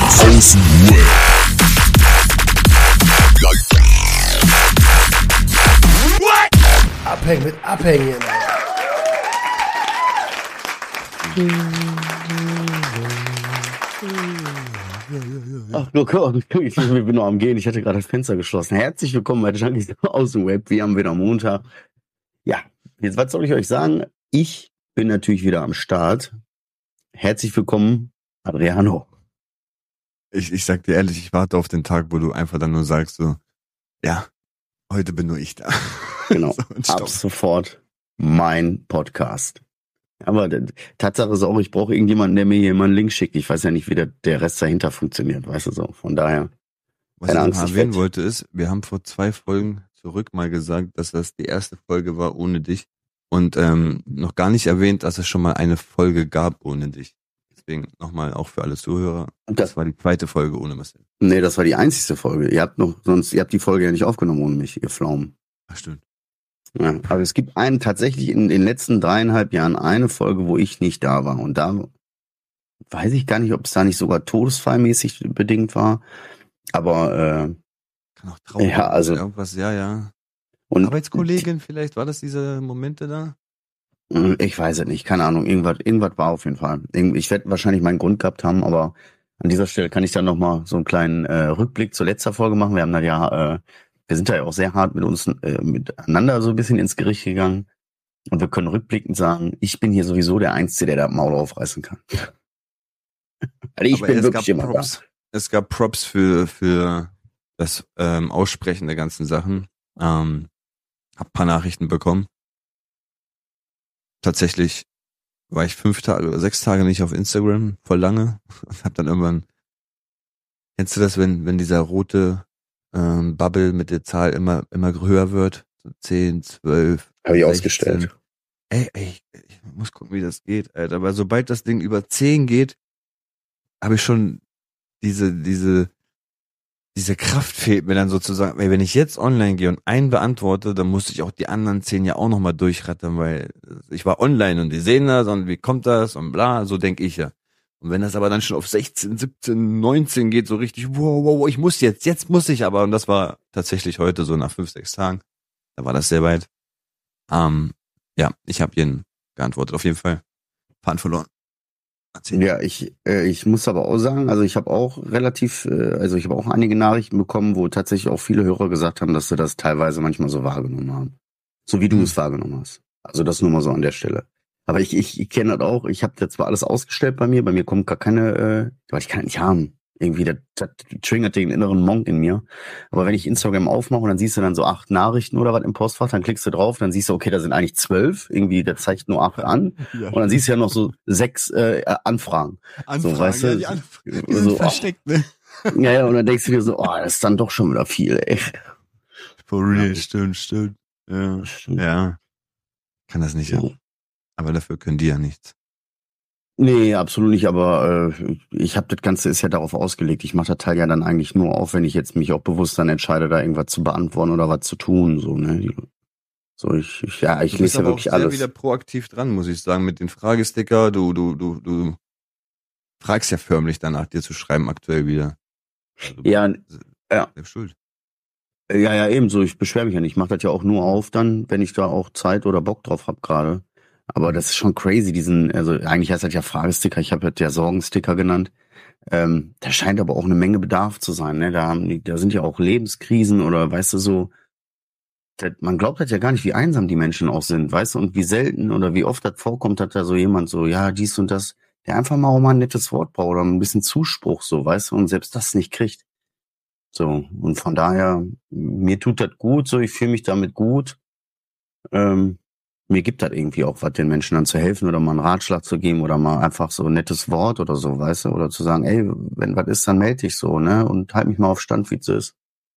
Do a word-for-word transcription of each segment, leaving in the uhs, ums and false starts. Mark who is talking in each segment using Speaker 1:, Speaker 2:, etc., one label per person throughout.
Speaker 1: Außen
Speaker 2: Abhängen mit Abhängen.
Speaker 3: Ach, guck mal, ich bin noch am Gehen. Ich hatte gerade das Fenster geschlossen. Herzlich willkommen bei Junkies aus dem Web. Wir haben wieder Montag. Ja, jetzt was soll ich euch sagen? Ich bin natürlich wieder am Start. Herzlich willkommen, Adriano.
Speaker 4: Ich, ich sag dir ehrlich, ich warte auf den Tag, wo du einfach dann nur sagst so, ja, heute bin nur ich da.
Speaker 3: Genau,
Speaker 4: so,
Speaker 3: ab sofort mein Podcast. Aber die Tatsache ist auch, ich brauche irgendjemanden, der mir hier mal einen Link schickt. Ich weiß ja nicht, wie der, der Rest dahinter funktioniert, weißt du so. Von daher,
Speaker 4: was ich Angst, erwähnen wollte ist, wir haben vor zwei Folgen zurück mal gesagt, dass das die erste Folge war ohne dich und ähm, noch gar nicht erwähnt, dass es schon mal eine Folge gab ohne dich. Deswegen nochmal auch für alle Zuhörer. Das, das war die zweite Folge ohne Marcel.
Speaker 3: Nee, das war die einzigste Folge. Ihr habt noch, sonst, ihr habt die Folge ja nicht aufgenommen ohne mich, ihr Pflaumen.
Speaker 4: Ach, stimmt.
Speaker 3: Ja, aber es gibt einen, tatsächlich in den letzten dreieinhalb Jahren eine Folge, wo ich nicht da war. Und da weiß ich gar nicht, ob es da nicht sogar todesfallmäßig bedingt war. Aber, äh,
Speaker 4: kann auch traurig
Speaker 3: ja, also,
Speaker 4: irgendwas, ja, ja.
Speaker 3: Und
Speaker 4: Arbeitskollegin vielleicht, war das diese Momente da?
Speaker 3: Ich weiß es nicht, keine Ahnung, irgendwas, irgendwas war auf jeden Fall. Ich werde wahrscheinlich meinen Grund gehabt haben, aber an dieser Stelle kann ich dann nochmal so einen kleinen äh, Rückblick zur letzten Folge machen. Wir haben da ja, äh, wir sind da ja auch sehr hart mit uns, äh, miteinander so ein bisschen ins Gericht gegangen. Und wir können rückblickend sagen, ich bin hier sowieso der Einzige, der da Maul aufreißen kann. Also ich
Speaker 4: aber
Speaker 3: bin wirklich immer
Speaker 4: Props,
Speaker 3: da.
Speaker 4: Es gab Props für, für das ähm, Aussprechen der ganzen Sachen. Ähm, hab ein paar Nachrichten bekommen. Tatsächlich war ich fünf Tage oder sechs Tage nicht auf Instagram, voll lange. Und hab dann irgendwann, kennst du das, wenn, wenn dieser rote ähm, Bubble mit der Zahl immer, immer höher wird? So zehn, zwölf.
Speaker 3: Habe ich ausgestellt.
Speaker 4: Ey, ey, ich, ich muss gucken, wie das geht, Alter. Aber sobald das Ding über zehn geht, habe ich schon diese, diese, diese Kraft fehlt mir dann sozusagen, weil wenn ich jetzt online gehe und einen beantworte, dann muss ich auch die anderen zehn ja auch nochmal durchrattern, weil ich war online und die sehen das und wie kommt das und bla, so denke ich ja. Und wenn das aber dann schon auf sechzehn, siebzehn, neunzehn geht, so richtig, wow, wow, wow, ich muss jetzt, jetzt muss ich aber, und das war tatsächlich heute so nach fünf, sechs Tagen, da war das sehr weit. Ähm, ja, ich habe jeden geantwortet, auf jeden Fall. Faden verloren. Erzähl.
Speaker 3: Ja, ich äh, ich muss aber auch sagen, also ich habe auch relativ, äh, also ich habe auch einige Nachrichten bekommen, wo tatsächlich auch viele Hörer gesagt haben, dass sie das teilweise manchmal so wahrgenommen haben. So wie du mhm. es wahrgenommen hast. Also das nur mal so an der Stelle. Aber ich ich, ich kenne das auch, ich habe da zwar alles ausgestellt bei mir, bei mir kommt gar keine, äh, weil ich kann nicht haben. Irgendwie, das, das triggert den inneren Monk in mir. Aber wenn ich Instagram aufmache und dann siehst du dann so acht Nachrichten oder was im Postfach, dann klickst du drauf, dann siehst du, okay, da sind eigentlich zwölf. Irgendwie, das zeigt nur acht an. Ja. Und dann siehst du ja noch so sechs äh, Anfragen.
Speaker 4: Anfragen,
Speaker 3: so, weißt
Speaker 4: ja,
Speaker 3: du,
Speaker 4: die Anfragen, die sind
Speaker 3: so,
Speaker 4: versteckt, ne?
Speaker 3: Ja, ja, und dann denkst du dir so, oh, das ist dann doch schon wieder viel, ey.
Speaker 4: For real, ja. stimmt, stimmt. Ja, stimmt. Ja. Kann das nicht, ja. Ja. Aber dafür können die ja nichts.
Speaker 3: Nee, absolut nicht, aber äh, ich habe das Ganze ist ja darauf ausgelegt. Ich mache das Teil ja dann eigentlich nur auf, wenn ich jetzt mich auch bewusst dann entscheide, da irgendwas zu beantworten oder was zu tun. So, ne? So, ich, ich ja, ich lese ja wirklich
Speaker 4: auch
Speaker 3: alles.
Speaker 4: Du bist wieder proaktiv dran, muss ich sagen, mit den Fragesticker. Du, du, du, du fragst ja förmlich danach, dir zu schreiben aktuell wieder.
Speaker 3: Also, ja, ja.
Speaker 4: Selbst schuld.
Speaker 3: Ja, ja, ebenso. Ich beschwere mich ja nicht. Ich mache das ja auch nur auf dann, wenn ich da auch Zeit oder Bock drauf habe gerade. Aber das ist schon crazy, diesen, also eigentlich heißt das ja Fragesticker, ich habe das ja Sorgensticker genannt. Ähm, da scheint aber auch eine Menge Bedarf zu sein, ne? Da haben die, da sind ja auch Lebenskrisen oder weißt du so, das, man glaubt halt ja gar nicht, wie einsam die Menschen auch sind, weißt du, und wie selten oder wie oft das vorkommt, dass da so jemand so, ja, dies und das, der einfach mal auch mal ein nettes Wort braucht oder ein bisschen Zuspruch, so, weißt du, und selbst das nicht kriegt. So, und von daher, mir tut das gut, so, ich fühle mich damit gut. Ähm, Mir gibt das irgendwie auch was, den Menschen dann zu helfen oder mal einen Ratschlag zu geben oder mal einfach so ein nettes Wort oder so, weißt du, oder zu sagen, ey, wenn was ist, dann melde dich so, ne, und halt mich mal auf Stand, wie es ist.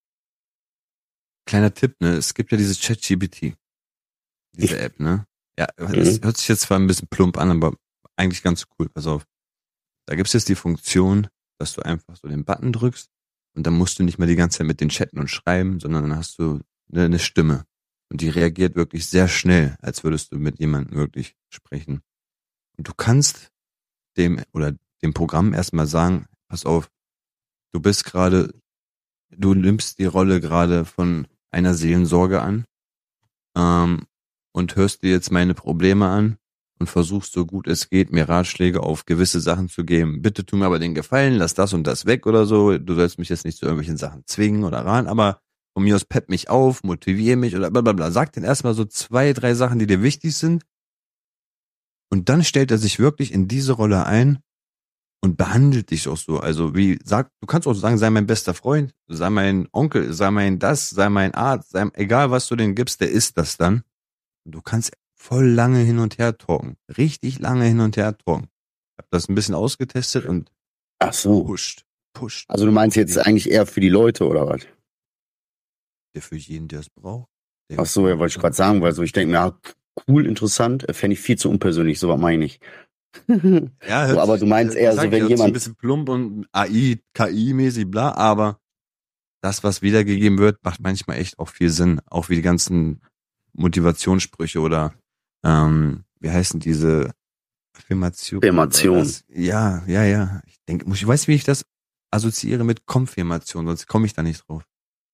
Speaker 4: Kleiner Tipp, ne, es gibt ja diese ChatGPT, diese App, ne, ja, das mhm. hört sich jetzt zwar ein bisschen plump an, aber eigentlich ganz cool, pass auf. Da gibt's jetzt die Funktion, dass du einfach so den Button drückst und dann musst du nicht mehr die ganze Zeit mit den chatten und schreiben, sondern dann hast du eine, eine Stimme. Und die reagiert wirklich sehr schnell, als würdest du mit jemandem wirklich sprechen. Und du kannst dem oder dem Programm erstmal sagen, pass auf, du bist gerade, du nimmst die Rolle gerade von einer Seelensorge an ähm, und hörst dir jetzt meine Probleme an und versuchst so gut es geht, mir Ratschläge auf gewisse Sachen zu geben. Bitte tu mir aber den Gefallen, lass das und das weg oder so. Du sollst mich jetzt nicht zu irgendwelchen Sachen zwingen oder ran, aber von mir aus pepp mich auf, motivier mich oder bla bla bla. Sag dir erstmal so zwei, drei Sachen, die dir wichtig sind. Und dann stellt er sich wirklich in diese Rolle ein und behandelt dich auch so. Also wie, sag, du kannst auch sagen, sei mein bester Freund, sei mein Onkel, sei mein das, sei mein Arzt, sei, egal was du denen gibst, der ist das dann. Und du kannst voll lange hin und her talken. Richtig lange hin und her talken. Ich habe das ein bisschen ausgetestet und
Speaker 3: Ach so.
Speaker 4: pusht, pusht.
Speaker 3: Also du meinst jetzt eigentlich eher für die Leute, oder was?
Speaker 4: Der für jeden, der es braucht. Der
Speaker 3: Ach so, ja, wollte ich gerade sagen, weil so ich denke, ja, cool, interessant, äh, fände ich viel zu unpersönlich, so was meine ich nicht.
Speaker 4: Ja,
Speaker 3: So, aber du meinst eher so, wenn
Speaker 4: ein
Speaker 3: jemand,
Speaker 4: bisschen plump und A I, K I-mäßig, bla, aber das, was wiedergegeben wird, macht manchmal echt auch viel Sinn. Auch wie die ganzen Motivationssprüche oder ähm, wie heißen diese Affirmation?
Speaker 3: Affirmation.
Speaker 4: Ja, ja, ja. Ich denke, ich weiß, wie ich das assoziiere mit Konfirmation, sonst komme ich da nicht drauf.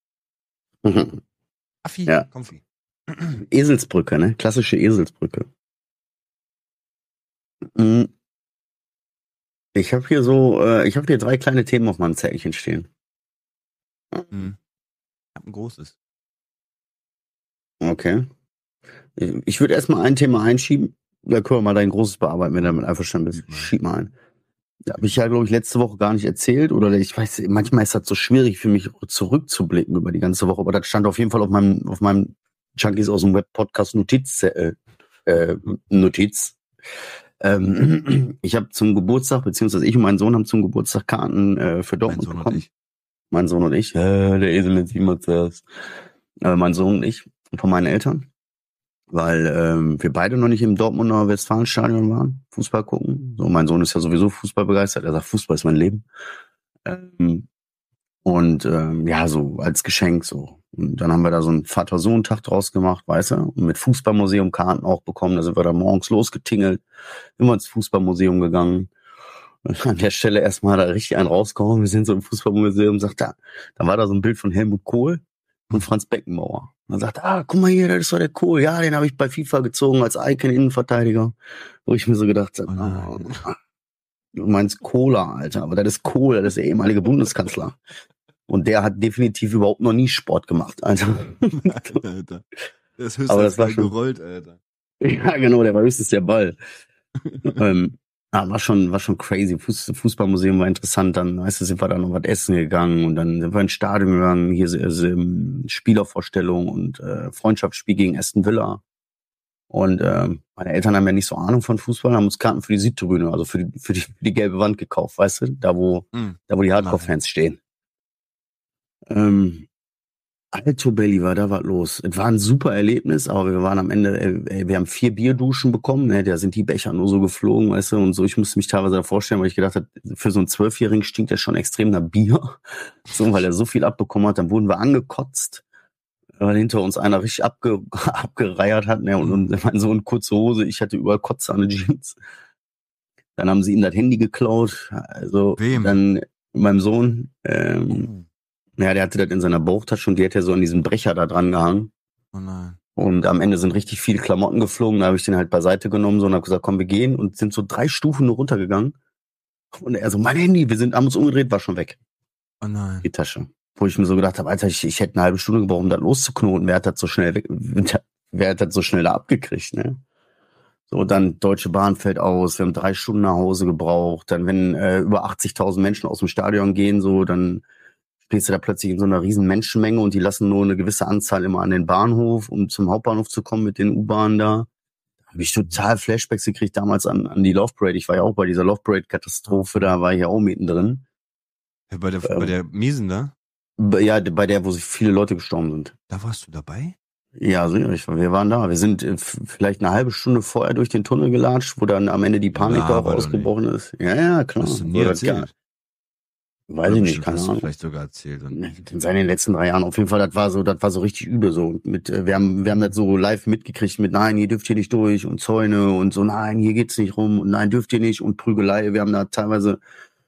Speaker 4: Affi,
Speaker 3: Ja.
Speaker 4: Konfi.
Speaker 3: Eselsbrücke, ne? Klassische Eselsbrücke. Mm. Ich habe hier so, äh, ich habe hier drei kleine Themen auf meinem Zettelchen stehen.
Speaker 4: Hm. Ich hab ein großes.
Speaker 3: Okay. Ich würde erstmal ein Thema einschieben. Da können wir mal dein großes bearbeiten, wenn du damit einverstanden bist. Schieb mal ein. Da habe ich ja, glaube ich, letzte Woche gar nicht erzählt. Oder ich weiß, manchmal ist das so schwierig für mich zurückzublicken über die ganze Woche. Aber das stand auf jeden Fall auf meinem, auf meinem Junkies aus dem Web-Podcast Notiz, äh, äh, Notiz. Ähm, ich habe zum Geburtstag, beziehungsweise ich und mein Sohn haben zum Geburtstag Karten äh, für
Speaker 4: Mein
Speaker 3: Dortmund
Speaker 4: Sohn und
Speaker 3: bekommen.
Speaker 4: ich.
Speaker 3: Mein Sohn und ich. Äh, der Esel nennt sich immer zuerst. Äh, mein Sohn und ich von meinen Eltern. Weil ähm, wir beide noch nicht im Dortmunder Westfalenstadion waren, Fußball gucken. So, mein Sohn ist ja sowieso Fußball begeistert. Er sagt, Fußball ist mein Leben. Ähm, und ähm, ja, so als Geschenk so. Und dann haben wir da so einen Vater-Sohn-Tag draus gemacht, weißt du? Und mit Fußballmuseum Karten auch bekommen. Da sind wir da morgens losgetingelt, immer ins Fußballmuseum gegangen. Und an der Stelle erstmal da richtig einen rausgehauen. Wir sind so im Fußballmuseum, sagt da, da war da so ein Bild von Helmut Kohl und Franz Beckenbauer. Man sagt, ah, guck mal hier, das ist doch der Kohl. Ja, den habe ich bei FIFA gezogen als Icon-Innenverteidiger. Wo ich mir so gedacht habe,
Speaker 4: Oh
Speaker 3: oh, du meinst Cola, Alter. Aber das ist Kohl, das ist der ehemalige Bundeskanzler. Und der hat definitiv überhaupt noch nie Sport gemacht, Alter.
Speaker 4: Alter. Der ist höchstens
Speaker 3: Aber das war schon-
Speaker 4: gerollt, Alter.
Speaker 3: Ja, genau, der war höchstens der Ball. ähm, ah, war schon, war schon crazy. Fuß, Fußballmuseum war interessant. Dann, weißt du, sind wir da noch was essen gegangen und dann sind wir ins Stadion gegangen. Hier ist ähm, Spielervorstellung und äh, Freundschaftsspiel gegen Aston Villa. Und ähm, meine Eltern haben ja nicht so Ahnung von Fußball, haben uns Karten für die Südtribüne, also für die, für die, für die gelbe Wand gekauft, weißt du, da wo,
Speaker 4: Mhm.
Speaker 3: da wo die Hardcore-Fans stehen. Ähm, Alto Belli war da was los. Es war ein super Erlebnis, aber wir waren am Ende, ey, wir haben vier Bierduschen bekommen, ne, da sind die Becher nur so geflogen, weißt du, und so, ich musste mich teilweise da vorstellen, weil ich gedacht habe, für so einen Zwölfjährigen stinkt der schon extrem nach Bier, so, weil er so viel abbekommen hat, dann wurden wir angekotzt, weil hinter uns einer richtig abge, abgereiert hat, ne, und, und mein Sohn kurze Hose, ich hatte überall Kotze an den Jeans. Dann haben sie ihm das Handy geklaut, also,
Speaker 4: Wem?
Speaker 3: dann meinem Sohn, ähm, ja, der hatte das in seiner Bauchtasche und die hat ja so an diesem Brecher da dran gehangen.
Speaker 4: Oh nein.
Speaker 3: Und am Ende sind richtig viele Klamotten geflogen. Da habe ich den halt beiseite genommen so, und habe gesagt, komm, wir gehen. Und sind so drei Stufen nur runtergegangen. Und er so, mein Handy, wir sind, haben uns umgedreht, war schon weg,
Speaker 4: Oh nein.
Speaker 3: die Tasche. Wo ich mir so gedacht habe, Alter, ich, ich hätte eine halbe Stunde gebraucht, um das loszuknoten. Wer hat das so schnell weg, wer hat das so schnell da abgekriegt, ne? So, dann Deutsche Bahn fällt aus. Wir haben drei Stunden nach Hause gebraucht. Dann, wenn äh, über achtzigtausend Menschen aus dem Stadion gehen, so, dann stehst du da plötzlich in so einer riesen Menschenmenge und die lassen nur eine gewisse Anzahl immer an den Bahnhof, um zum Hauptbahnhof zu kommen mit den U-Bahnen da. Da habe ich total Flashbacks gekriegt damals an, an die Love Parade. Ich war ja auch bei dieser Love Parade-Katastrophe, da war ich ja auch mittendrin.
Speaker 4: Ja, bei der,
Speaker 3: Ähm.
Speaker 4: bei der Miesen da?
Speaker 3: Bei- Ja, bei der, wo sich viele Leute gestorben sind.
Speaker 4: Da warst du dabei?
Speaker 3: Ja, so, ich, wir waren da. Wir sind äh, f- vielleicht eine halbe Stunde vorher durch den Tunnel gelatscht, wo dann am Ende die Panik da auch
Speaker 4: Laber doch
Speaker 3: ausgebrochen ist. Ja, ja, klar.
Speaker 4: Hast du nie
Speaker 3: So, das
Speaker 4: erzählt?
Speaker 3: gar- Weiß
Speaker 4: Oder
Speaker 3: ich nicht,
Speaker 4: bestimmt
Speaker 3: keine
Speaker 4: hast du
Speaker 3: Ahnung.
Speaker 4: vielleicht sogar erzählt. Und
Speaker 3: In seinen letzten drei Jahren auf jeden Fall, das war so, das war so richtig übel so. Mit, äh, wir haben, wir haben das so live mitgekriegt mit, nein, hier dürft ihr nicht durch und Zäune und so, nein, hier geht's nicht rum und nein, dürft ihr nicht und Prügelei. Wir haben da teilweise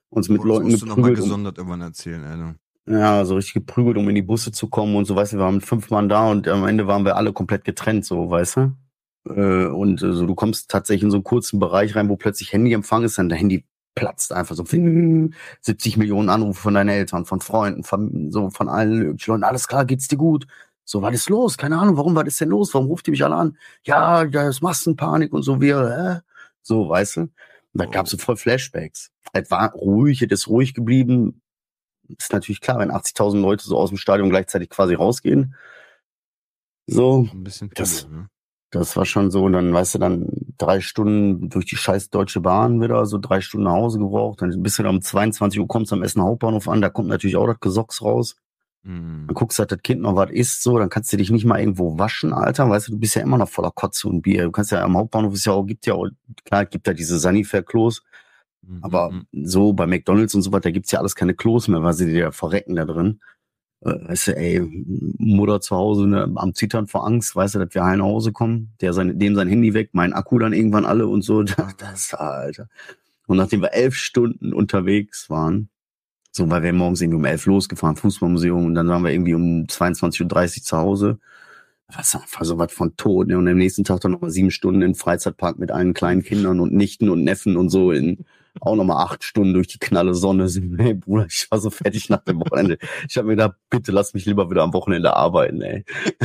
Speaker 3: uns mit
Speaker 4: Boah, das
Speaker 3: Leuten
Speaker 4: musst du nochmal
Speaker 3: geprügelt. Um,
Speaker 4: gesondert irgendwann erzählen, Alter.
Speaker 3: ja, so richtig geprügelt, um in die Busse zu kommen und so, weißt du, wir waren fünf Mann da und am Ende waren wir alle komplett getrennt, so, weißt du? Äh, und äh, so, du kommst tatsächlich in so einen kurzen Bereich rein, wo plötzlich Handyempfang ist, dann dein Handy platzt einfach so. siebzig Millionen Anrufe von deinen Eltern, von Freunden, von, so von allen möglichen Leuten. Alles klar, geht's dir gut? So, was ist los? Keine Ahnung, warum war das denn los? Warum ruft ihr mich alle an? Ja, da ist Massenpanik und so, wir, äh? So, weißt du? Und da
Speaker 4: Oh.
Speaker 3: gab's so voll Flashbacks. Es war ruhig, es ist ruhig geblieben. Ist natürlich klar, wenn achtzigtausend Leute so aus dem Stadion gleichzeitig quasi rausgehen. So,
Speaker 4: Ein bisschen
Speaker 3: das,
Speaker 4: viele, ne?
Speaker 3: das war schon so. Und dann, weißt du, dann drei Stunden durch die scheiß Deutsche Bahn wieder, so drei Stunden nach Hause gebraucht. Dann bist du dann um zweiundzwanzig Uhr, kommst am Essener Hauptbahnhof an, da kommt natürlich auch das Gesocks raus.
Speaker 4: Mhm.
Speaker 3: Dann guckst du, dass das Kind noch was isst, so, dann kannst du dich nicht mal irgendwo waschen, Alter. Weißt du, du bist ja immer noch voller Kotze und Bier. Du kannst ja am Hauptbahnhof ist ja auch, gibt ja auch, klar, gibt ja diese Sanifair-Klos.
Speaker 4: Mhm.
Speaker 3: Aber so bei McDonalds und so weiter gibt's ja alles keine Klos mehr, weil sie dir ja verrecken da drin. Äh, weißt du, ey, Mutter zu Hause ne, am Zittern vor Angst, weißt du, dass wir heim nach Hause kommen, der sein, dem sein Handy weg, mein Akku dann irgendwann alle und so. Das, das Alter. Und nachdem wir elf Stunden unterwegs waren, so, weil wir morgens irgendwie um elf losgefahren, Fußballmuseum, und dann waren wir irgendwie um zweiundzwanzig Uhr dreißig zu Hause. Das war einfach so was von tot, ne? Und am nächsten Tag dann nochmal sieben Stunden im Freizeitpark mit allen kleinen Kindern und Nichten und Neffen und so in auch nochmal acht Stunden durch die knalle Sonne. Hey Bruder, ich war so fertig nach dem Wochenende. Ich habe mir gedacht, bitte lass mich lieber wieder am Wochenende arbeiten, ey.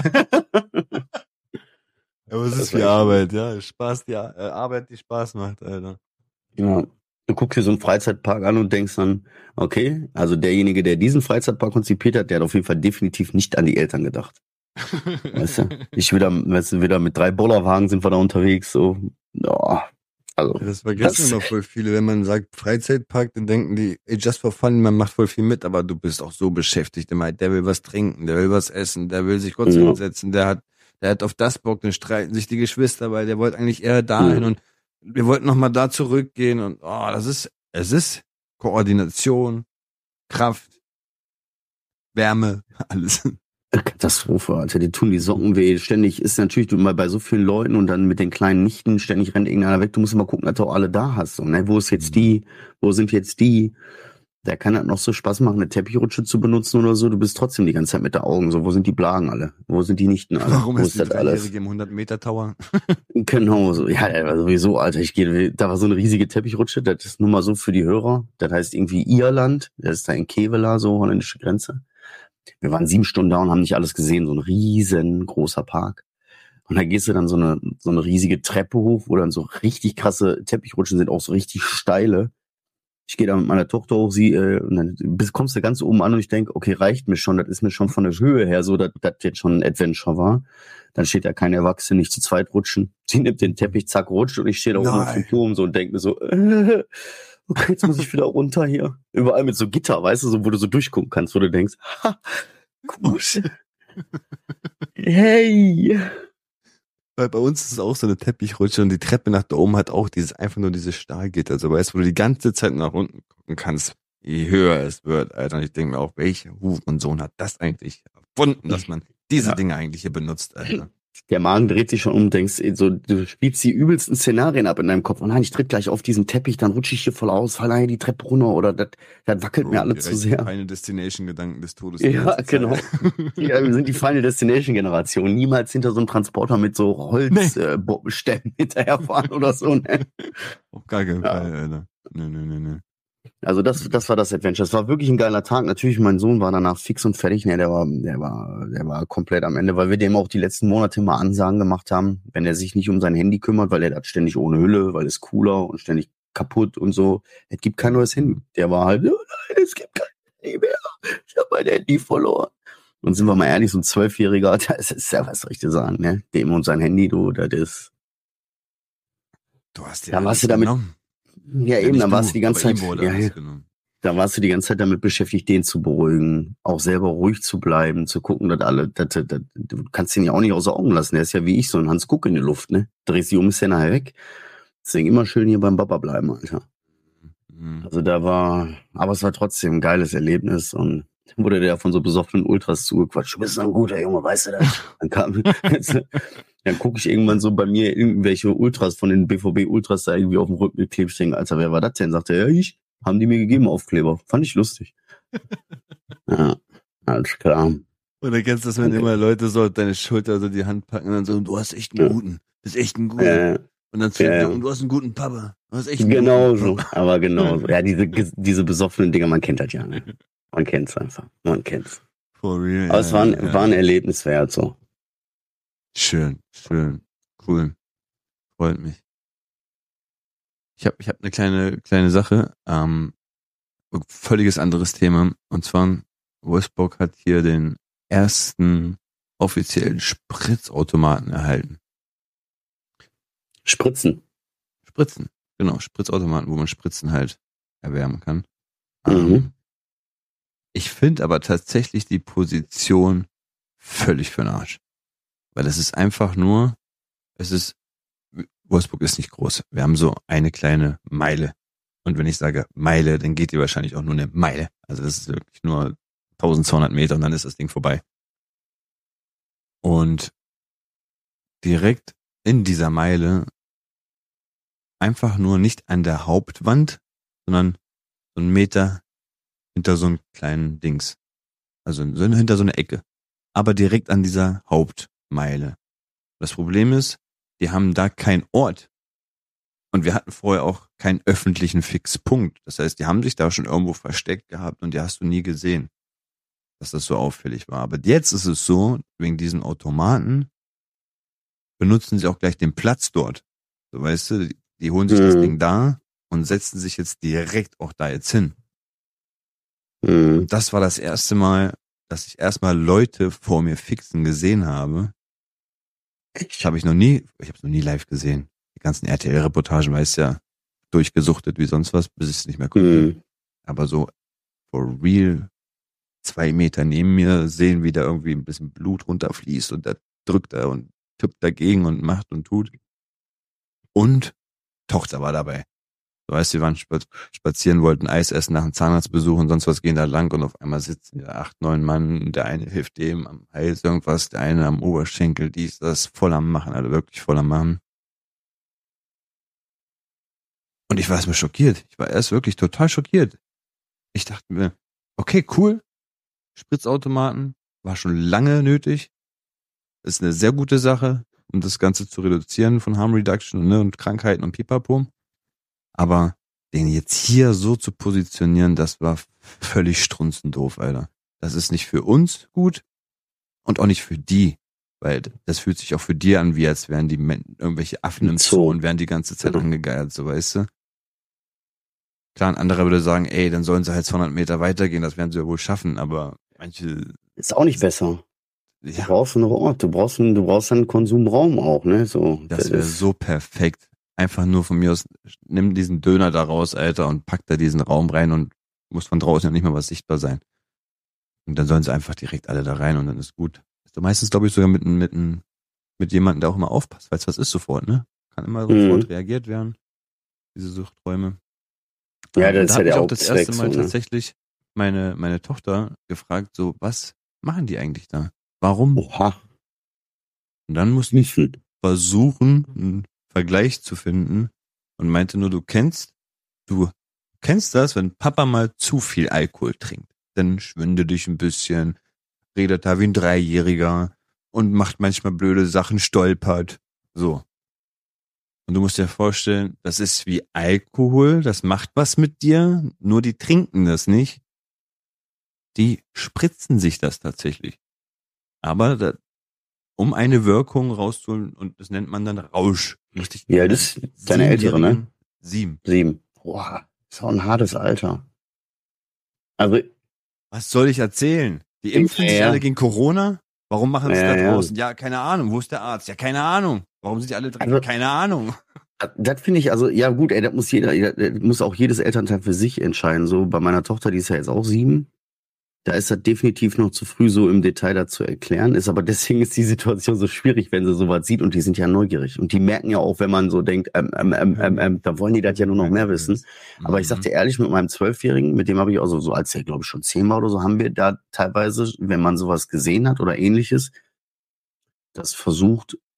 Speaker 4: Aber es
Speaker 3: Das
Speaker 4: ist
Speaker 3: war
Speaker 4: wie
Speaker 3: echt
Speaker 4: Arbeit, ja. Spaß, die Ar- äh, Arbeit, die Spaß macht, Alter.
Speaker 3: Ja. Du guckst dir so einen Freizeitpark an und denkst dann, okay, also derjenige, der diesen Freizeitpark konzipiert hat, der hat auf jeden Fall definitiv nicht an die Eltern gedacht. Weißt du? Ich wieder, weißt du, wieder mit drei Bollerwagen sind wir da unterwegs, so, ja, also.
Speaker 4: Das vergessen
Speaker 3: das-
Speaker 4: immer voll viele. Wenn man sagt Freizeitpark, dann denken die, ey, just for fun, man macht voll viel mit, aber du bist auch so beschäftigt. Immer, der will was trinken, der will was essen, der will sich kurz
Speaker 3: Ja.
Speaker 4: hinsetzen, der hat, der hat auf das Bock, dann streiten sich die Geschwister, weil der wollte eigentlich eher dahin
Speaker 3: Ja.
Speaker 4: und wir wollten nochmal da zurückgehen und, oh, das ist, es ist Koordination, Kraft, Wärme, alles.
Speaker 3: Katastrophe, Alter, die tun die Socken weh. Ständig ist natürlich du immer bei so vielen Leuten und dann mit den kleinen Nichten, ständig rennt irgendeiner weg. Du musst immer gucken, dass du auch alle da hast. So, ne? Wo ist jetzt die? Wo sind jetzt die? Da kann das noch so Spaß machen, eine Teppichrutsche zu benutzen oder so. Du bist trotzdem die ganze Zeit mit den Augen. So, wo sind die Blagen alle? Wo sind die Nichten alle?
Speaker 4: Warum
Speaker 3: Wo
Speaker 4: ist
Speaker 3: ist
Speaker 4: die
Speaker 3: das alles?
Speaker 4: Dreijährige im hundert Meter Tower?
Speaker 3: Genau, so. Ja, der war sowieso, Alter. Ich gehe, da war so eine riesige Teppichrutsche. Das ist nur mal so für die Hörer. Das heißt irgendwie Irland. Das ist da in Kevela, so holländische Grenze. Wir waren sieben Stunden da und haben nicht alles gesehen. So ein riesengroßer Park. Und da gehst du dann so eine, so eine riesige Treppe hoch, wo dann so richtig krasse Teppichrutschen sind, auch so richtig steile. Ich gehe da mit meiner Tochter hoch, sie, äh, und dann bis kommst du ganz oben an und ich denke, okay, reicht mir schon, das ist mir schon von der Höhe her so, dass das jetzt schon ein Adventure war. Dann steht da kein Erwachsener, nicht zu zweit rutschen. Sie nimmt den Teppich, zack, rutscht und ich stehe da oben auf dem
Speaker 4: Nein.
Speaker 3: Turm so und denke mir so, äh, okay, jetzt muss ich wieder runter hier. Überall mit so Gitter, weißt du, so, wo du so durchgucken kannst, wo du denkst, ha, gut. Hey.
Speaker 4: Weil bei uns ist es auch so eine Teppichrutsche und die Treppe nach da oben hat auch dieses, einfach nur dieses Stahlgitter, also weißt du, wo du die ganze Zeit nach unten gucken kannst, je höher es wird, Alter. Und ich denke mir auch, welcher Hurensohn hat das eigentlich erfunden, dass man diese
Speaker 3: Ja.
Speaker 4: Dinge eigentlich hier benutzt, Alter.
Speaker 3: Der Magen dreht sich schon um, denkst, so, du spielst die übelsten Szenarien ab in deinem Kopf. Oh nein, ich tritt gleich auf diesen Teppich, dann rutsche ich hier voll aus, falle hier die Treppe runter oder das, das wackelt mir alle zu sehr.
Speaker 4: Keine Destination-Gedanken des Todes.
Speaker 3: Ja,
Speaker 4: die ganze Zeit.
Speaker 3: genau. Ja, wir sind die Final Destination Generation. Niemals hinter so einem Transporter mit so Holzstämmen äh, Stämmen hinterherfahren oder so. Ne?
Speaker 4: Auf gar keinen
Speaker 3: Ja.
Speaker 4: Fall, Alter. Nee, nee, nee, nee.
Speaker 3: Also das, das war das Adventure. Es war wirklich ein geiler Tag. Natürlich, mein Sohn war danach fix und fertig. Ne, der war, der war, der war komplett am Ende, weil wir dem auch die letzten Monate mal Ansagen gemacht haben, wenn er sich nicht um sein Handy kümmert, weil er hat ständig ohne Hülle, weil es cooler und ständig kaputt und so. Es gibt kein neues Handy. Der war halt, oh nein, es gibt kein Handy mehr. Ich habe mein Handy verloren. Und sind wir mal ehrlich, so ein Zwölfjähriger, das ist ja, was soll ich dir sagen, ne? Dem und sein Handy, du, das ist,
Speaker 4: Du hast dir
Speaker 3: Dann
Speaker 4: alles
Speaker 3: warst du damit-
Speaker 4: genommen.
Speaker 3: ja, eben,
Speaker 4: nicht
Speaker 3: dann warst du die ganze
Speaker 4: aber
Speaker 3: Zeit,
Speaker 4: ihm wurde
Speaker 3: ja,
Speaker 4: alles
Speaker 3: ja.
Speaker 4: genommen.
Speaker 3: Da warst du die ganze Zeit damit beschäftigt, den zu beruhigen, auch selber ruhig zu bleiben, zu gucken, dass alle, dass, dass, dass, du kannst ihn ja auch nicht außer Augen lassen. Der ist ja wie ich, so ein Hans Guck in der Luft, ne? Drehst dich um, ist der nachher weg. Deswegen immer schön hier beim Papa bleiben, Alter.
Speaker 4: Mhm.
Speaker 3: Also da war, aber es war trotzdem ein geiles Erlebnis und dann wurde der von so besoffenen Ultras zugequatscht. Du bist ein guter Junge, weißt du das? Dann kam, dann gucke ich irgendwann so bei mir irgendwelche Ultras von den B V B Ultras da irgendwie auf dem Rücken geklebt stehen. Alter, wer war das denn? Sagt er, ja, ich. haben die mir gegeben, Aufkleber. Fand ich lustig. Ja, alles klar.
Speaker 4: Und dann kennst du das, wenn okay. immer Leute so deine Schulter so die Hand packen und dann so, du hast echt einen guten, bist echt ein guter. Äh, und dann zu äh, und du hast einen guten Papa. Du hast echt einen
Speaker 3: genau
Speaker 4: guten
Speaker 3: so, aber genau so. Ja, diese, diese besoffenen Dinger, man kennt das ja. Ne? Man kennt's einfach. Man kennt's.
Speaker 4: For real.
Speaker 3: Aber ja, es war ein, ja. war ein Erlebnis wert, so.
Speaker 4: Schön, schön. Cool. Freut mich. Ich habe ich hab eine kleine, kleine Sache. Ähm, völliges anderes Thema. Und zwar, Wolfsburg hat hier den ersten offiziellen Spritzautomaten erhalten.
Speaker 3: Spritzen.
Speaker 4: Spritzen, genau, Spritzautomaten, wo man Spritzen halt erwärmen kann.
Speaker 3: Mhm.
Speaker 4: Ähm, ich finde aber tatsächlich die Position völlig für den Arsch. Weil es ist einfach nur, es ist, Wolfsburg ist nicht groß. Wir haben so eine kleine Meile. Und wenn ich sage Meile, dann geht die wahrscheinlich auch nur eine Meile. Also das ist wirklich nur eintausendzweihundert Meter und dann ist das Ding vorbei. Und direkt in dieser Meile einfach nur nicht an der Hauptwand, sondern so einen Meter hinter so einem kleinen Dings. Also hinter so einer Ecke. Aber direkt an dieser Hauptmeile. Das Problem ist, die haben da keinen Ort. Und wir hatten vorher auch keinen öffentlichen Fixpunkt. Das heißt, die haben sich da schon irgendwo versteckt gehabt und die hast du nie gesehen, dass das so auffällig war. Aber jetzt ist es so, wegen diesen Automaten benutzen sie auch gleich den Platz dort. So, weißt du, die holen sich mhm. das Ding da und setzen sich jetzt direkt auch da jetzt hin. Mhm. Und das war das erste Mal, dass ich erstmal Leute vor mir fixen gesehen habe. Das habe ich noch nie, ich habe es noch nie live gesehen. Die ganzen R T L-Reportagen, weißt ja, durchgesuchtet wie sonst was, bis ich es nicht mehr konnte. Mhm. Aber so for real zwei Meter neben mir sehen, wie da irgendwie ein bisschen Blut runterfließt und da drückt er und tippt dagegen und macht und tut. Und Tochter war dabei. Du weißt, wir waren spazieren, wollten Eis essen nach einem Zahnarztbesuch und sonst was, gehen da lang und auf einmal sitzen da acht, neun Mann, der eine hilft dem am Hals irgendwas, der eine am Oberschenkel, dies, das, voll am Machen, also wirklich voll am Machen. Und ich war erstmal schockiert. Ich war erst wirklich total schockiert. Ich dachte mir, okay, cool, Spritzautomaten, war schon lange nötig, ist eine sehr gute Sache, um das Ganze zu reduzieren von Harm Reduction, ne, und Krankheiten und Pipapo. Aber den jetzt hier so zu positionieren, das war völlig strunzendoof, Alter. Das ist nicht für uns gut und auch nicht für die, weil das fühlt sich auch für die an, wie als wären die irgendwelche Affen im Zoo und wären die ganze Zeit angegeiert, so, weißt du. Klar, ein anderer würde sagen, ey, dann sollen sie halt zweihundert Meter weitergehen, das werden sie ja wohl schaffen, aber manche...
Speaker 3: Ist auch nicht besser.
Speaker 4: Ja.
Speaker 3: Du brauchst einen Ort, du brauchst einen, du brauchst einen Konsumraum auch, ne, so.
Speaker 4: Das wäre so perfekt. Einfach nur von mir aus, nimm diesen Döner da raus, Alter, und pack da diesen Raum rein und muss von draußen ja nicht mal was sichtbar sein. Und dann sollen sie einfach direkt alle da rein und dann ist gut. Also meistens, glaube ich, sogar mit, mit, mit jemandem, der auch immer aufpasst, weil es was ist sofort, ne? Kann immer sofort mhm. reagiert werden, diese Suchträume.
Speaker 3: Ja, das ist
Speaker 4: da
Speaker 3: ja der
Speaker 4: auch das erste Mal
Speaker 3: so, ne?
Speaker 4: tatsächlich meine, meine Tochter gefragt, so, was machen die eigentlich da? Warum?
Speaker 3: Oha.
Speaker 4: Und dann musste ich versuchen, einen Vergleich zu finden und meinte nur, du kennst, du kennst das, wenn Papa mal zu viel Alkohol trinkt. Dann schwinde dich ein bisschen, redet da wie ein Dreijähriger und macht manchmal blöde Sachen, stolpert. So. Und du musst dir vorstellen, das ist wie Alkohol, das macht was mit dir, nur die trinken das nicht. Die spritzen sich das tatsächlich. Aber da, um eine Wirkung rauszuholen, und das nennt man dann Rausch.
Speaker 3: Ja, das ist deine Ältere, ne?
Speaker 4: Sieben.
Speaker 3: Sieben. Boah, ist auch ein hartes Alter. Also.
Speaker 4: Was soll ich erzählen? Die impfen sich
Speaker 3: ja.
Speaker 4: alle gegen Corona? Warum machen sie
Speaker 3: ja,
Speaker 4: da draußen?
Speaker 3: Ja.
Speaker 4: ja, keine Ahnung. Wo ist der Arzt? Ja, keine Ahnung. Warum sind die alle drin?
Speaker 3: Also,
Speaker 4: keine Ahnung.
Speaker 3: Das finde ich, also, ja gut, ey, das muss jeder, das muss auch jedes Elternteil für sich entscheiden. So, bei meiner Tochter, die ist ja jetzt auch sieben. Da ist das definitiv noch zu früh, so im Detail dazu erklären. Ist aber deswegen ist die Situation so schwierig, wenn sie sowas sieht, und die sind ja neugierig. Und die merken ja auch, wenn man so denkt, ähm, ähm, ähm, ähm, ähm, da wollen die das ja nur noch mehr wissen. Aber ich sagte ehrlich, mit meinem Zwölfjährigen, mit dem habe ich auch so, so als er, glaube ich, schon zehn war oder so, haben wir da teilweise, wenn man sowas gesehen hat oder ähnliches, das versucht,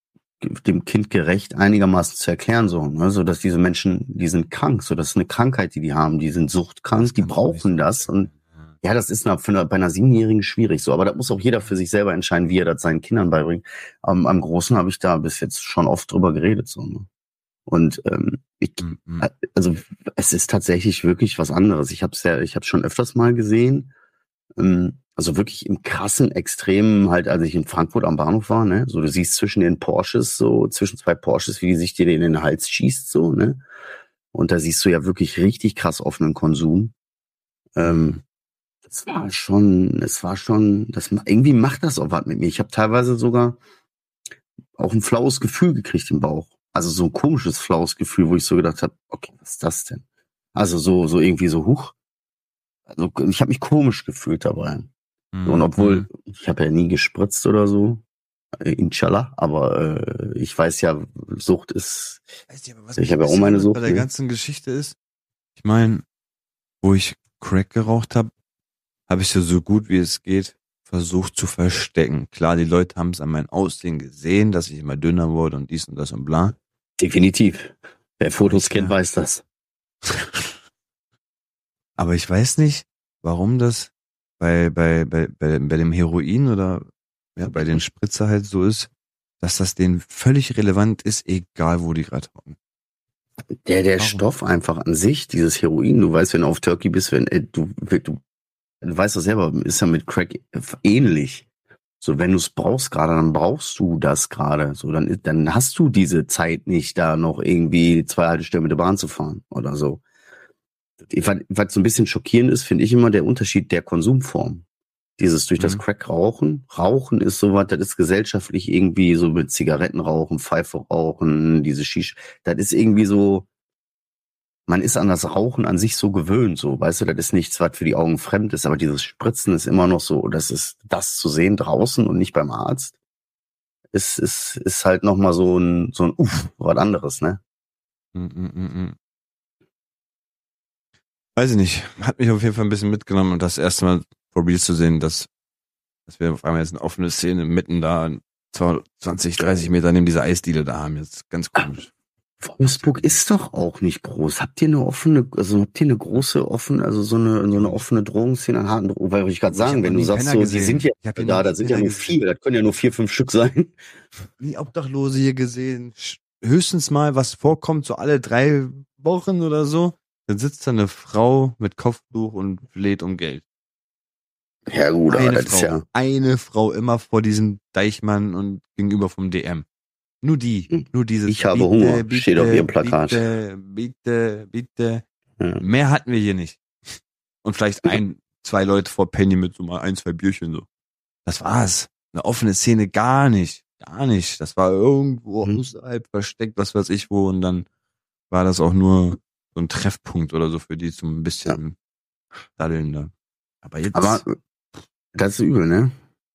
Speaker 3: dem Kind gerecht einigermaßen zu erklären, so, ne, so dass diese Menschen, die sind krank, so, das ist eine Krankheit, die die haben, die sind suchtkrank, die brauchen das und ja, das ist eine, für eine, bei einer Siebenjährigen schwierig, so, aber da muss auch jeder für sich selber entscheiden, wie er das seinen Kindern beibringt. Am, am Großen habe ich da bis jetzt schon oft drüber geredet, so, ne? Und ähm, ich,
Speaker 4: Mhm.
Speaker 3: also es ist tatsächlich wirklich was anderes. Ich habe es ja, ich habe schon öfters mal gesehen. Ähm, also wirklich im krassen Extremen, halt, als ich in Frankfurt am Bahnhof war, ne, so du siehst zwischen den Porsches, so zwischen zwei Porsches, wie die sich dir in den Hals schießt, so, ne. Und da siehst du ja wirklich richtig krass offenen Konsum. Ähm, das war schon, es war schon, das irgendwie macht das auch was mit mir. Ich habe teilweise sogar auch ein flaues Gefühl gekriegt im Bauch. Also so ein komisches flaues Gefühl, wo ich so gedacht habe, okay, was ist das denn? Also so so irgendwie so huch. Also ich habe mich komisch gefühlt dabei.
Speaker 4: Mhm.
Speaker 3: Und obwohl ich habe ja nie gespritzt oder so, äh, inshallah, aber äh, ich weiß ja, Sucht ist.
Speaker 4: Weißt du, aber was
Speaker 3: Ich
Speaker 4: mich
Speaker 3: habe ja
Speaker 4: ein
Speaker 3: auch
Speaker 4: bisschen
Speaker 3: meine
Speaker 4: wundert
Speaker 3: Sucht.
Speaker 4: bei der
Speaker 3: Ne?
Speaker 4: ganzen Geschichte ist, ich meine, wo ich Crack geraucht habe, habe ich ja so gut wie es geht versucht zu verstecken. Klar, die Leute haben es an meinem Aussehen gesehen, dass ich immer dünner wurde und dies und das und bla.
Speaker 3: Definitiv. Wer Fotos
Speaker 4: ich,
Speaker 3: kennt,
Speaker 4: ja.
Speaker 3: weiß das.
Speaker 4: Aber ich weiß nicht, warum das bei, bei, bei, bei, bei dem Heroin oder ja, bei den Spritzer halt so ist, dass das denen völlig relevant ist, egal wo die gerade hocken.
Speaker 3: Der, der
Speaker 4: Warum?
Speaker 3: Stoff einfach an sich, dieses Heroin, du weißt, wenn du auf Turkey bist, wenn äh, du, du, du weißt das selber, ist ja mit Crack ähnlich. So, wenn du es brauchst gerade, dann brauchst du das gerade. So, dann, dann hast du diese Zeit nicht, da noch irgendwie zwei Haltestellen mit der Bahn zu fahren oder so. Was, was so ein bisschen schockierend ist, finde ich immer der Unterschied der Konsumform. Dieses durch das
Speaker 4: Mhm.
Speaker 3: Crack rauchen. Rauchen ist sowas, das ist gesellschaftlich irgendwie so mit Zigaretten rauchen, Pfeife rauchen, diese Shish. Das ist irgendwie so, man ist an das Rauchen an sich so gewöhnt, so, weißt du, das ist nichts, was für die Augen fremd ist, aber dieses Spritzen ist immer noch so, das ist, das zu sehen draußen und nicht beim Arzt, ist, ist, ist halt nochmal so ein, so ein, uff, was anderes, ne?
Speaker 4: Mm, mm, mm, mm. Weiß ich nicht. Hat mich auf jeden Fall ein bisschen mitgenommen und das erste Mal for real zu sehen, dass, dass wir auf einmal jetzt eine offene Szene mitten da zwanzig, dreißig Meter neben dieser Eisdiele da haben. Jetzt ganz komisch.
Speaker 3: Wolfsburg ist doch auch nicht groß. Habt ihr eine offene, also habt ihr eine große offene, also so eine, so eine offene Drogenszene an harten Drogen? Weil ich gerade
Speaker 4: Ich hab
Speaker 3: sagen,
Speaker 4: noch
Speaker 3: wenn
Speaker 4: nie
Speaker 3: du sagst,
Speaker 4: Penner
Speaker 3: so, die
Speaker 4: gesehen.
Speaker 3: sind ja
Speaker 4: Ich hab hier
Speaker 3: da,
Speaker 4: noch
Speaker 3: da
Speaker 4: nie
Speaker 3: sind ja
Speaker 4: Penner
Speaker 3: nur
Speaker 4: gesehen.
Speaker 3: vier, das können ja nur vier, fünf Stück sein.
Speaker 4: Nie Obdachlose hier gesehen. Sch- Höchstens mal, was vorkommt, so alle drei Wochen oder so. Dann sitzt da eine Frau mit Kopftuch und fleht um Geld.
Speaker 3: Ja gut, aber
Speaker 4: Eine
Speaker 3: das
Speaker 4: Frau.
Speaker 3: ist ja,
Speaker 4: Eine Frau immer vor diesem Deichmann und gegenüber vom D M. Nur die.
Speaker 3: Hm.
Speaker 4: Nur dieses.
Speaker 3: Ich habe
Speaker 4: bitte,
Speaker 3: Hunger,
Speaker 4: bitte,
Speaker 3: steht auf ihrem Plakat.
Speaker 4: Bitte, bitte, bitte.
Speaker 3: Ja.
Speaker 4: Mehr hatten wir hier nicht. Und vielleicht ein, zwei Leute vor Penny mit so mal ein, zwei Bierchen so. Das war's. Eine offene Szene gar nicht. Gar nicht. Das war irgendwo
Speaker 3: Hm.
Speaker 4: außerhalb versteckt, was weiß ich wo. Und dann war das auch nur so ein Treffpunkt oder so für die zum ein bisschen daddeln da. Aber jetzt.
Speaker 3: Aber das ist übel, ne?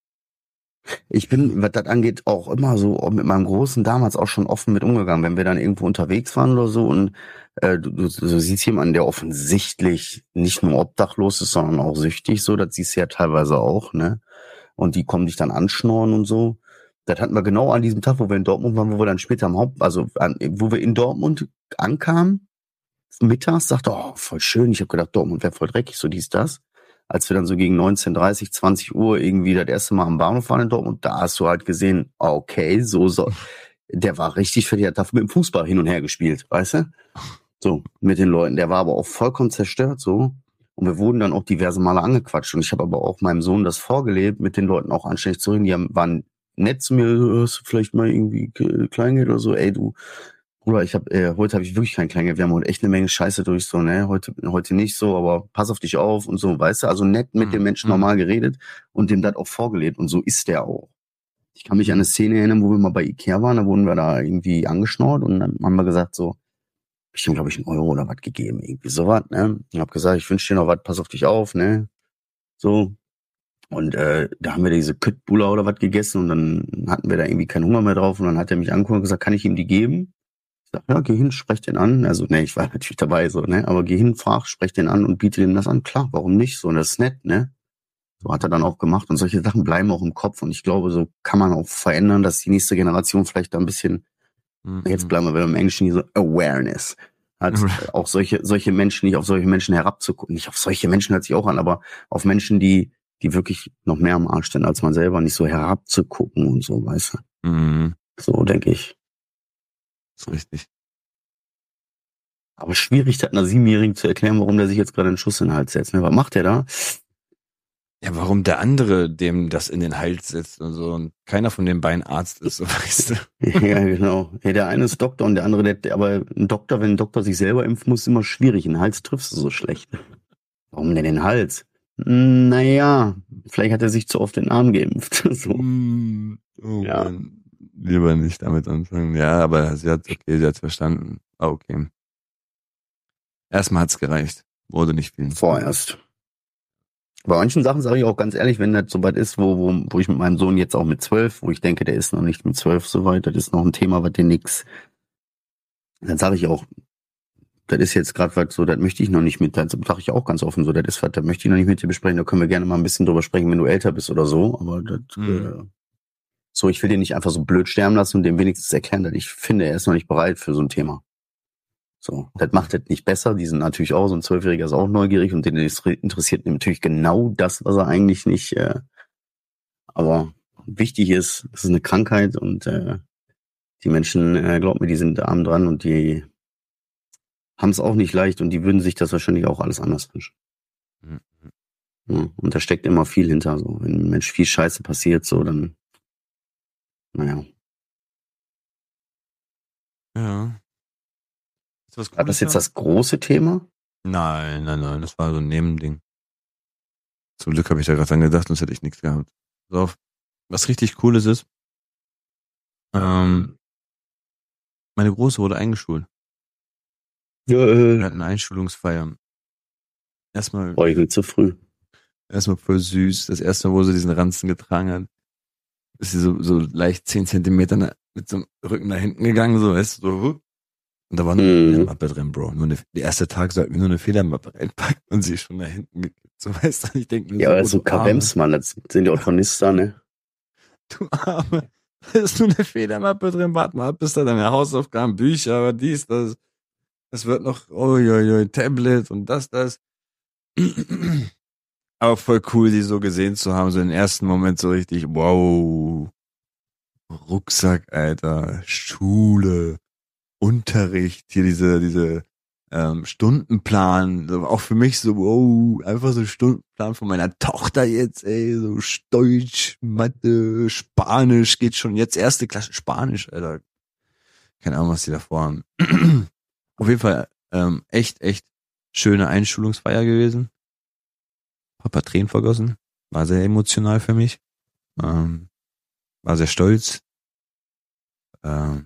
Speaker 3: Ich bin, was das angeht, auch immer so auch mit meinem Großen damals auch schon offen mit umgegangen, wenn wir dann irgendwo unterwegs waren oder so und äh, du, du, du siehst jemanden, der offensichtlich nicht nur obdachlos ist, sondern auch süchtig, so, das siehst du ja teilweise auch, ne? Und die kommen dich dann anschnorren und so. Das hatten wir genau an diesem Tag, wo wir in Dortmund waren, wo wir dann später am Haupt, also an, wo wir in Dortmund ankamen, mittags, sagte, oh, voll schön. Ich habe gedacht, Dortmund wäre voll dreckig, so dies, das. Als wir dann so gegen neunzehn Uhr dreißig, zwanzig Uhr irgendwie das erste Mal am Bahnhof waren in Dortmund, da hast du halt gesehen, okay, so, so, der war richtig für die, hat dafür mit dem Fußball hin und her gespielt, weißt du? So, mit den Leuten. Der war aber auch vollkommen zerstört, so. Und wir wurden dann auch diverse Male angequatscht. Und ich habe aber auch meinem Sohn das vorgelebt, mit den Leuten auch anständig zu reden. Die haben, waren nett zu mir, hast du vielleicht mal irgendwie Kleingeld oder so, ey, du, Bruder, ich habe äh, heute habe ich wirklich kein Kleingeld. Wir haben heute echt eine Menge Scheiße durch, so, ne, heute heute nicht so, aber pass auf dich auf und so, weißt du, also nett mit
Speaker 4: Mhm.
Speaker 3: dem Menschen
Speaker 4: Mhm.
Speaker 3: normal geredet und dem das auch vorgelebt und so ist der auch. Ich kann mich an eine Szene erinnern, wo wir mal bei Ikea waren, da wurden wir da irgendwie angeschnort und dann haben wir gesagt so, ich habe glaube ich einen Euro oder was gegeben, irgendwie sowas, ne, ich habe gesagt, ich wünsche dir noch was, pass auf dich auf, ne, so. Und äh, da haben wir diese Küttbullar oder was gegessen und dann hatten wir da irgendwie keinen Hunger mehr drauf und dann hat er mich angeguckt und gesagt, kann ich ihm die geben? Ich sag, ja, geh hin, sprech den an. Also, ne, ich war natürlich dabei, so, ne, aber geh hin, frag, sprech den an und biete dem das an. Klar, warum nicht? So, und das ist nett, ne? So hat er dann auch gemacht und solche Sachen bleiben auch im Kopf und ich glaube, so kann man auch verändern, dass die nächste Generation vielleicht da ein bisschen,
Speaker 4: Mhm.
Speaker 3: jetzt bleiben wir wieder im Englischen, diese Awareness hat, auch solche, solche Menschen, nicht auf solche Menschen herabzugucken, nicht auf solche Menschen hört sich auch an, aber auf Menschen, die, die wirklich noch mehr am Arsch stehen als man selber, nicht so herabzugucken und so, weißt du.
Speaker 4: Mhm.
Speaker 3: So denke ich.
Speaker 4: Das ist richtig.
Speaker 3: Aber schwierig, das einer Siebenjährigen zu erklären, warum der sich jetzt gerade einen Schuss in den Hals setzt. Ne? Was macht der da?
Speaker 4: Ja, warum der andere dem das in den Hals setzt und so und keiner von den beiden Arzt ist, so weißt du.
Speaker 3: Ja, genau. Hey, der eine ist Doktor und der andere, der, der, aber ein Doktor, wenn ein Doktor sich selber impfen muss, ist immer schwierig. In den Hals triffst du so schlecht. Warum denn den Hals? Hm, Naja, vielleicht hat er sich zu oft den Arm geimpft. So.
Speaker 4: Mm, oh
Speaker 3: Ja.
Speaker 4: Mann. Lieber nicht damit anfangen. Ja, aber sie hat, okay, sie hat's verstanden. Ah, okay. Erstmal hat's gereicht. Wurde nicht viel.
Speaker 3: Vorerst. Bei manchen Sachen sage ich auch ganz ehrlich, wenn das soweit ist, wo, wo, wo ich mit meinem Sohn jetzt auch mit zwölf, wo ich denke, der ist noch nicht mit zwölf soweit, das ist noch ein Thema, was den nix, dann sage ich auch, das ist jetzt gerade was so, das möchte ich noch nicht mit, das sage ich auch ganz offen so, das ist was, das möchte ich noch nicht mit dir besprechen, da können wir gerne mal ein bisschen drüber sprechen, wenn du älter bist oder so, aber das,
Speaker 4: Mhm.
Speaker 3: äh, so, ich will den nicht einfach so blöd sterben lassen und dem wenigstens erklären, dass ich finde, er ist noch nicht bereit für so ein Thema. So, das macht das nicht besser. Die sind natürlich auch, so ein Zwölfjähriger ist auch neugierig und den interessiert natürlich genau das, was er eigentlich nicht, äh, aber wichtig ist, es ist eine Krankheit und äh, die Menschen, äh, glaub mir, die sind arm dran und die haben es auch nicht leicht und die würden sich das wahrscheinlich auch alles anders wünschen.
Speaker 4: Mhm.
Speaker 3: Ja, und da steckt immer viel hinter. So, wenn ein Mensch viel Scheiße passiert, so dann, naja.
Speaker 4: Ja. Ist was
Speaker 3: War das
Speaker 4: Cooles
Speaker 3: jetzt
Speaker 4: da?
Speaker 3: das große Thema?
Speaker 4: Nein, nein, nein, das war so ein Nebending. Zum Glück habe ich da gerade dran gedacht, sonst hätte ich nichts gehabt. Pass auf. Was richtig Cooles ist, ähm, meine Große wurde eingeschult.
Speaker 3: Ja,
Speaker 4: Wir
Speaker 3: äh,
Speaker 4: hatten eine Einschulungsfeier. Erstmal,
Speaker 3: Beugel zu früh.
Speaker 4: erstmal voll süß. Das erste Mal, wo sie diesen Ranzen getragen hat, ist sie so, so leicht zehn Zentimeter na- mit so einem Rücken nach hinten gegangen, so, weißt du, so. hup. Und da war nur eine
Speaker 3: Mhm.
Speaker 4: Federmappe drin, Bro. Nur eine, der erste Tag sollten wir nur eine Federmappe reinpacken und sie ist schon nach hinten gekippt. So, weißt du, ich denke mir
Speaker 3: Ja,
Speaker 4: so,
Speaker 3: aber
Speaker 4: oh,
Speaker 3: so
Speaker 4: du Arme,
Speaker 3: Karems, Mann, das sind die Orthonisten, ne?
Speaker 4: du Arme. Da ist nur eine Federmappe drin, warte mal, ab, bis da deine Hausaufgaben, Bücher, aber dies, das. Es wird noch, oh, jo, jo, Tablet und das, das. Aber voll cool, die so gesehen zu haben, so im ersten Moment so richtig, wow. Rucksack, Alter, Schule, Unterricht, hier diese, diese ähm, Stundenplan, so, auch für mich so, wow, einfach so Stundenplan von meiner Tochter jetzt, ey, so Deutsch, Mathe, Spanisch, geht schon jetzt erste Klasse Spanisch, Alter. Keine Ahnung, was die da vorhaben. Auf jeden Fall ähm, echt, echt schöne Einschulungsfeier gewesen. Hab paar Tränen vergossen, war sehr emotional für mich. Ähm, war sehr stolz. Ähm,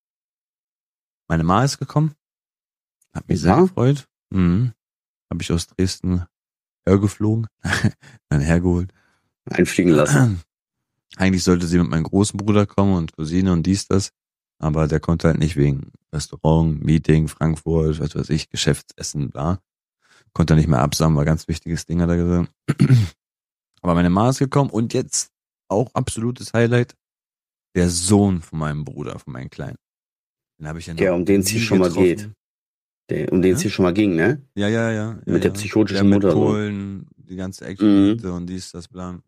Speaker 4: meine Ma ist gekommen, hat mich sehr
Speaker 3: Ja?
Speaker 4: gefreut. Mhm. Habe ich aus Dresden hergeflogen, dann hergeholt.
Speaker 3: Einfliegen lassen.
Speaker 4: Eigentlich sollte sie mit meinem großen Bruder kommen und Cousine und dies, das. Aber der konnte halt nicht wegen Restaurant, Meeting, Frankfurt, was weiß ich, Geschäftsessen, bla. Konnte er nicht mehr absagen, war ein ganz wichtiges Ding, hat er gesagt. Aber meine Ma ist gekommen und jetzt auch absolutes Highlight, der Sohn von meinem Bruder, von meinem Kleinen. Den habe ich ja noch
Speaker 3: Der, um den es hier
Speaker 4: nie
Speaker 3: schon mal
Speaker 4: getroffen.
Speaker 3: geht. Der, um den es
Speaker 4: Ja?
Speaker 3: hier schon mal ging, ne?
Speaker 4: Ja, ja, ja. ja
Speaker 3: Mit der
Speaker 4: ja.
Speaker 3: psychotischen
Speaker 4: der mit
Speaker 3: Mutter, so.
Speaker 4: Polen, die ganze Action mhm. und dies, das, bla.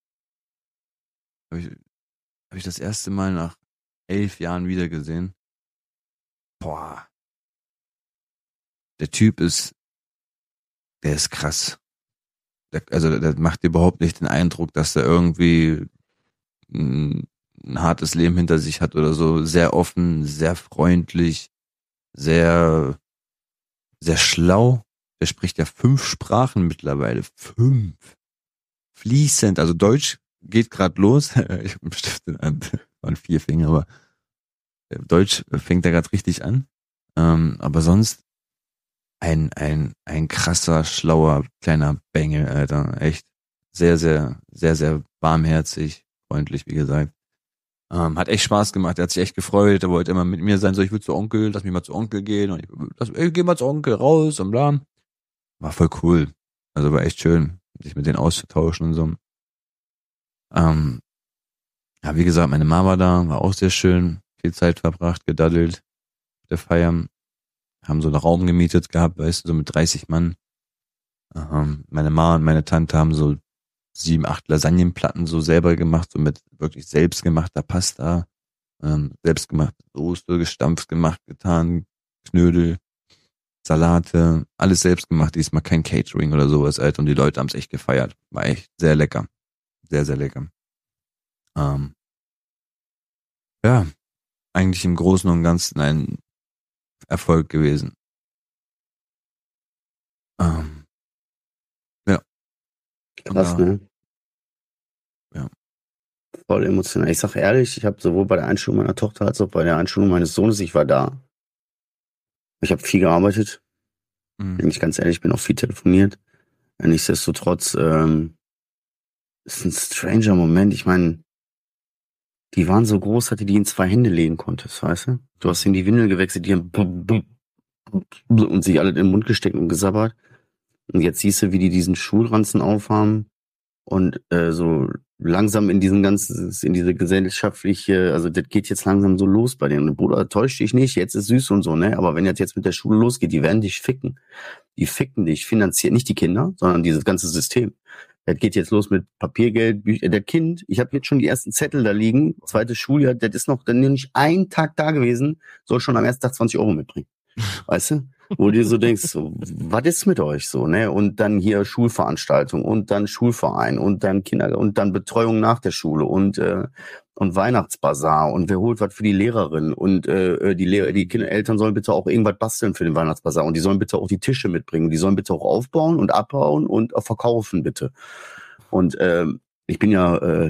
Speaker 4: Habe ich, hab ich das erste Mal nach elf Jahren wieder gesehen. Boah. Der Typ ist, der ist krass. Der, also, der macht überhaupt nicht den Eindruck, dass er irgendwie ein, ein hartes Leben hinter sich hat oder so. Sehr offen, sehr freundlich, sehr, sehr schlau. Der spricht ja fünf Sprachen mittlerweile. Fünf. Fließend. Also Deutsch geht gerade los. Ich habe einen Stift in der Hand. Waren vier Finger, aber Deutsch fängt da gerade richtig an. Ähm, aber sonst ein, ein, ein krasser, schlauer, kleiner Bengel, Alter. Echt sehr, sehr, sehr, sehr warmherzig, freundlich, wie gesagt. Ähm, hat echt Spaß gemacht. Er hat sich echt gefreut. Er wollte immer mit mir sein. So, ich will zu Onkel, lass mich mal zu Onkel gehen. Und ich, lass, ey, geh mal zu Onkel raus und bla. War voll cool. Also war echt schön, sich mit denen auszutauschen und so. Ähm, ja, wie gesagt, meine Mama war da, war auch sehr schön, viel Zeit verbracht, gedaddelt, der Feiern, haben so einen Raum gemietet gehabt, weißt du, so mit dreißig Mann. Ähm, meine Mama und meine Tante haben so sieben, acht Lasagnenplatten so selber gemacht, so mit wirklich selbstgemachter Pasta, ähm, selbstgemachte Soße, gestampft gemacht, getan, Knödel, Salate, alles selbst gemacht, diesmal kein Catering oder sowas, Alter, und die Leute haben es echt gefeiert. War echt sehr lecker. Sehr, sehr lecker. Ähm, ja, eigentlich im Großen und Ganzen ein Erfolg gewesen. Ähm, ja.
Speaker 3: Krass,
Speaker 4: da,
Speaker 3: ne?
Speaker 4: Ja.
Speaker 3: Voll emotional. Ich sag ehrlich, ich habe sowohl bei der Einschulung meiner Tochter als auch bei der Einschulung meines Sohnes, ich war da. Ich habe viel gearbeitet.
Speaker 4: Mhm.
Speaker 3: Wenn ich ganz ehrlich bin, auch viel telefoniert. Nichtsdestotrotz, ähm, ist ein stranger Moment. Ich meine, die waren so groß, dass du die in zwei Hände legen konntest, weißt du? Du hast ihnen die Windel gewechselt, die haben und sich alle in den Mund gesteckt und gesabbert. Und jetzt siehst du, wie die diesen Schulranzen aufhaben und äh, so langsam in diesen ganzen, in diese gesellschaftliche, also das geht jetzt langsam so los bei denen. Bruder, täusch dich nicht, jetzt ist süß und so, ne? Aber wenn jetzt jetzt mit der Schule losgeht, die werden dich ficken. Die ficken dich finanziell, nicht die Kinder, sondern dieses ganze System. Das geht jetzt los mit Papiergeld, Bücher. Der Kind, ich habe jetzt schon die ersten Zettel da liegen, zweites Schuljahr, das ist noch dann nicht ein Tag da gewesen, soll schon am ersten Tag zwanzig Euro mitbringen. Weißt du? Wo du so denkst, so, was ist mit euch so, ne? Und dann hier Schulveranstaltung und dann Schulverein und dann Kinder und dann Betreuung nach der Schule und äh, und Weihnachtsbazar und wer holt was für die Lehrerin und äh, die Lehrer, die Kinder, Eltern sollen bitte auch irgendwas basteln für den Weihnachtsbazar und die sollen bitte auch die Tische mitbringen, die sollen bitte auch aufbauen und abbauen und auch verkaufen bitte. Und ähm, ich bin ja äh,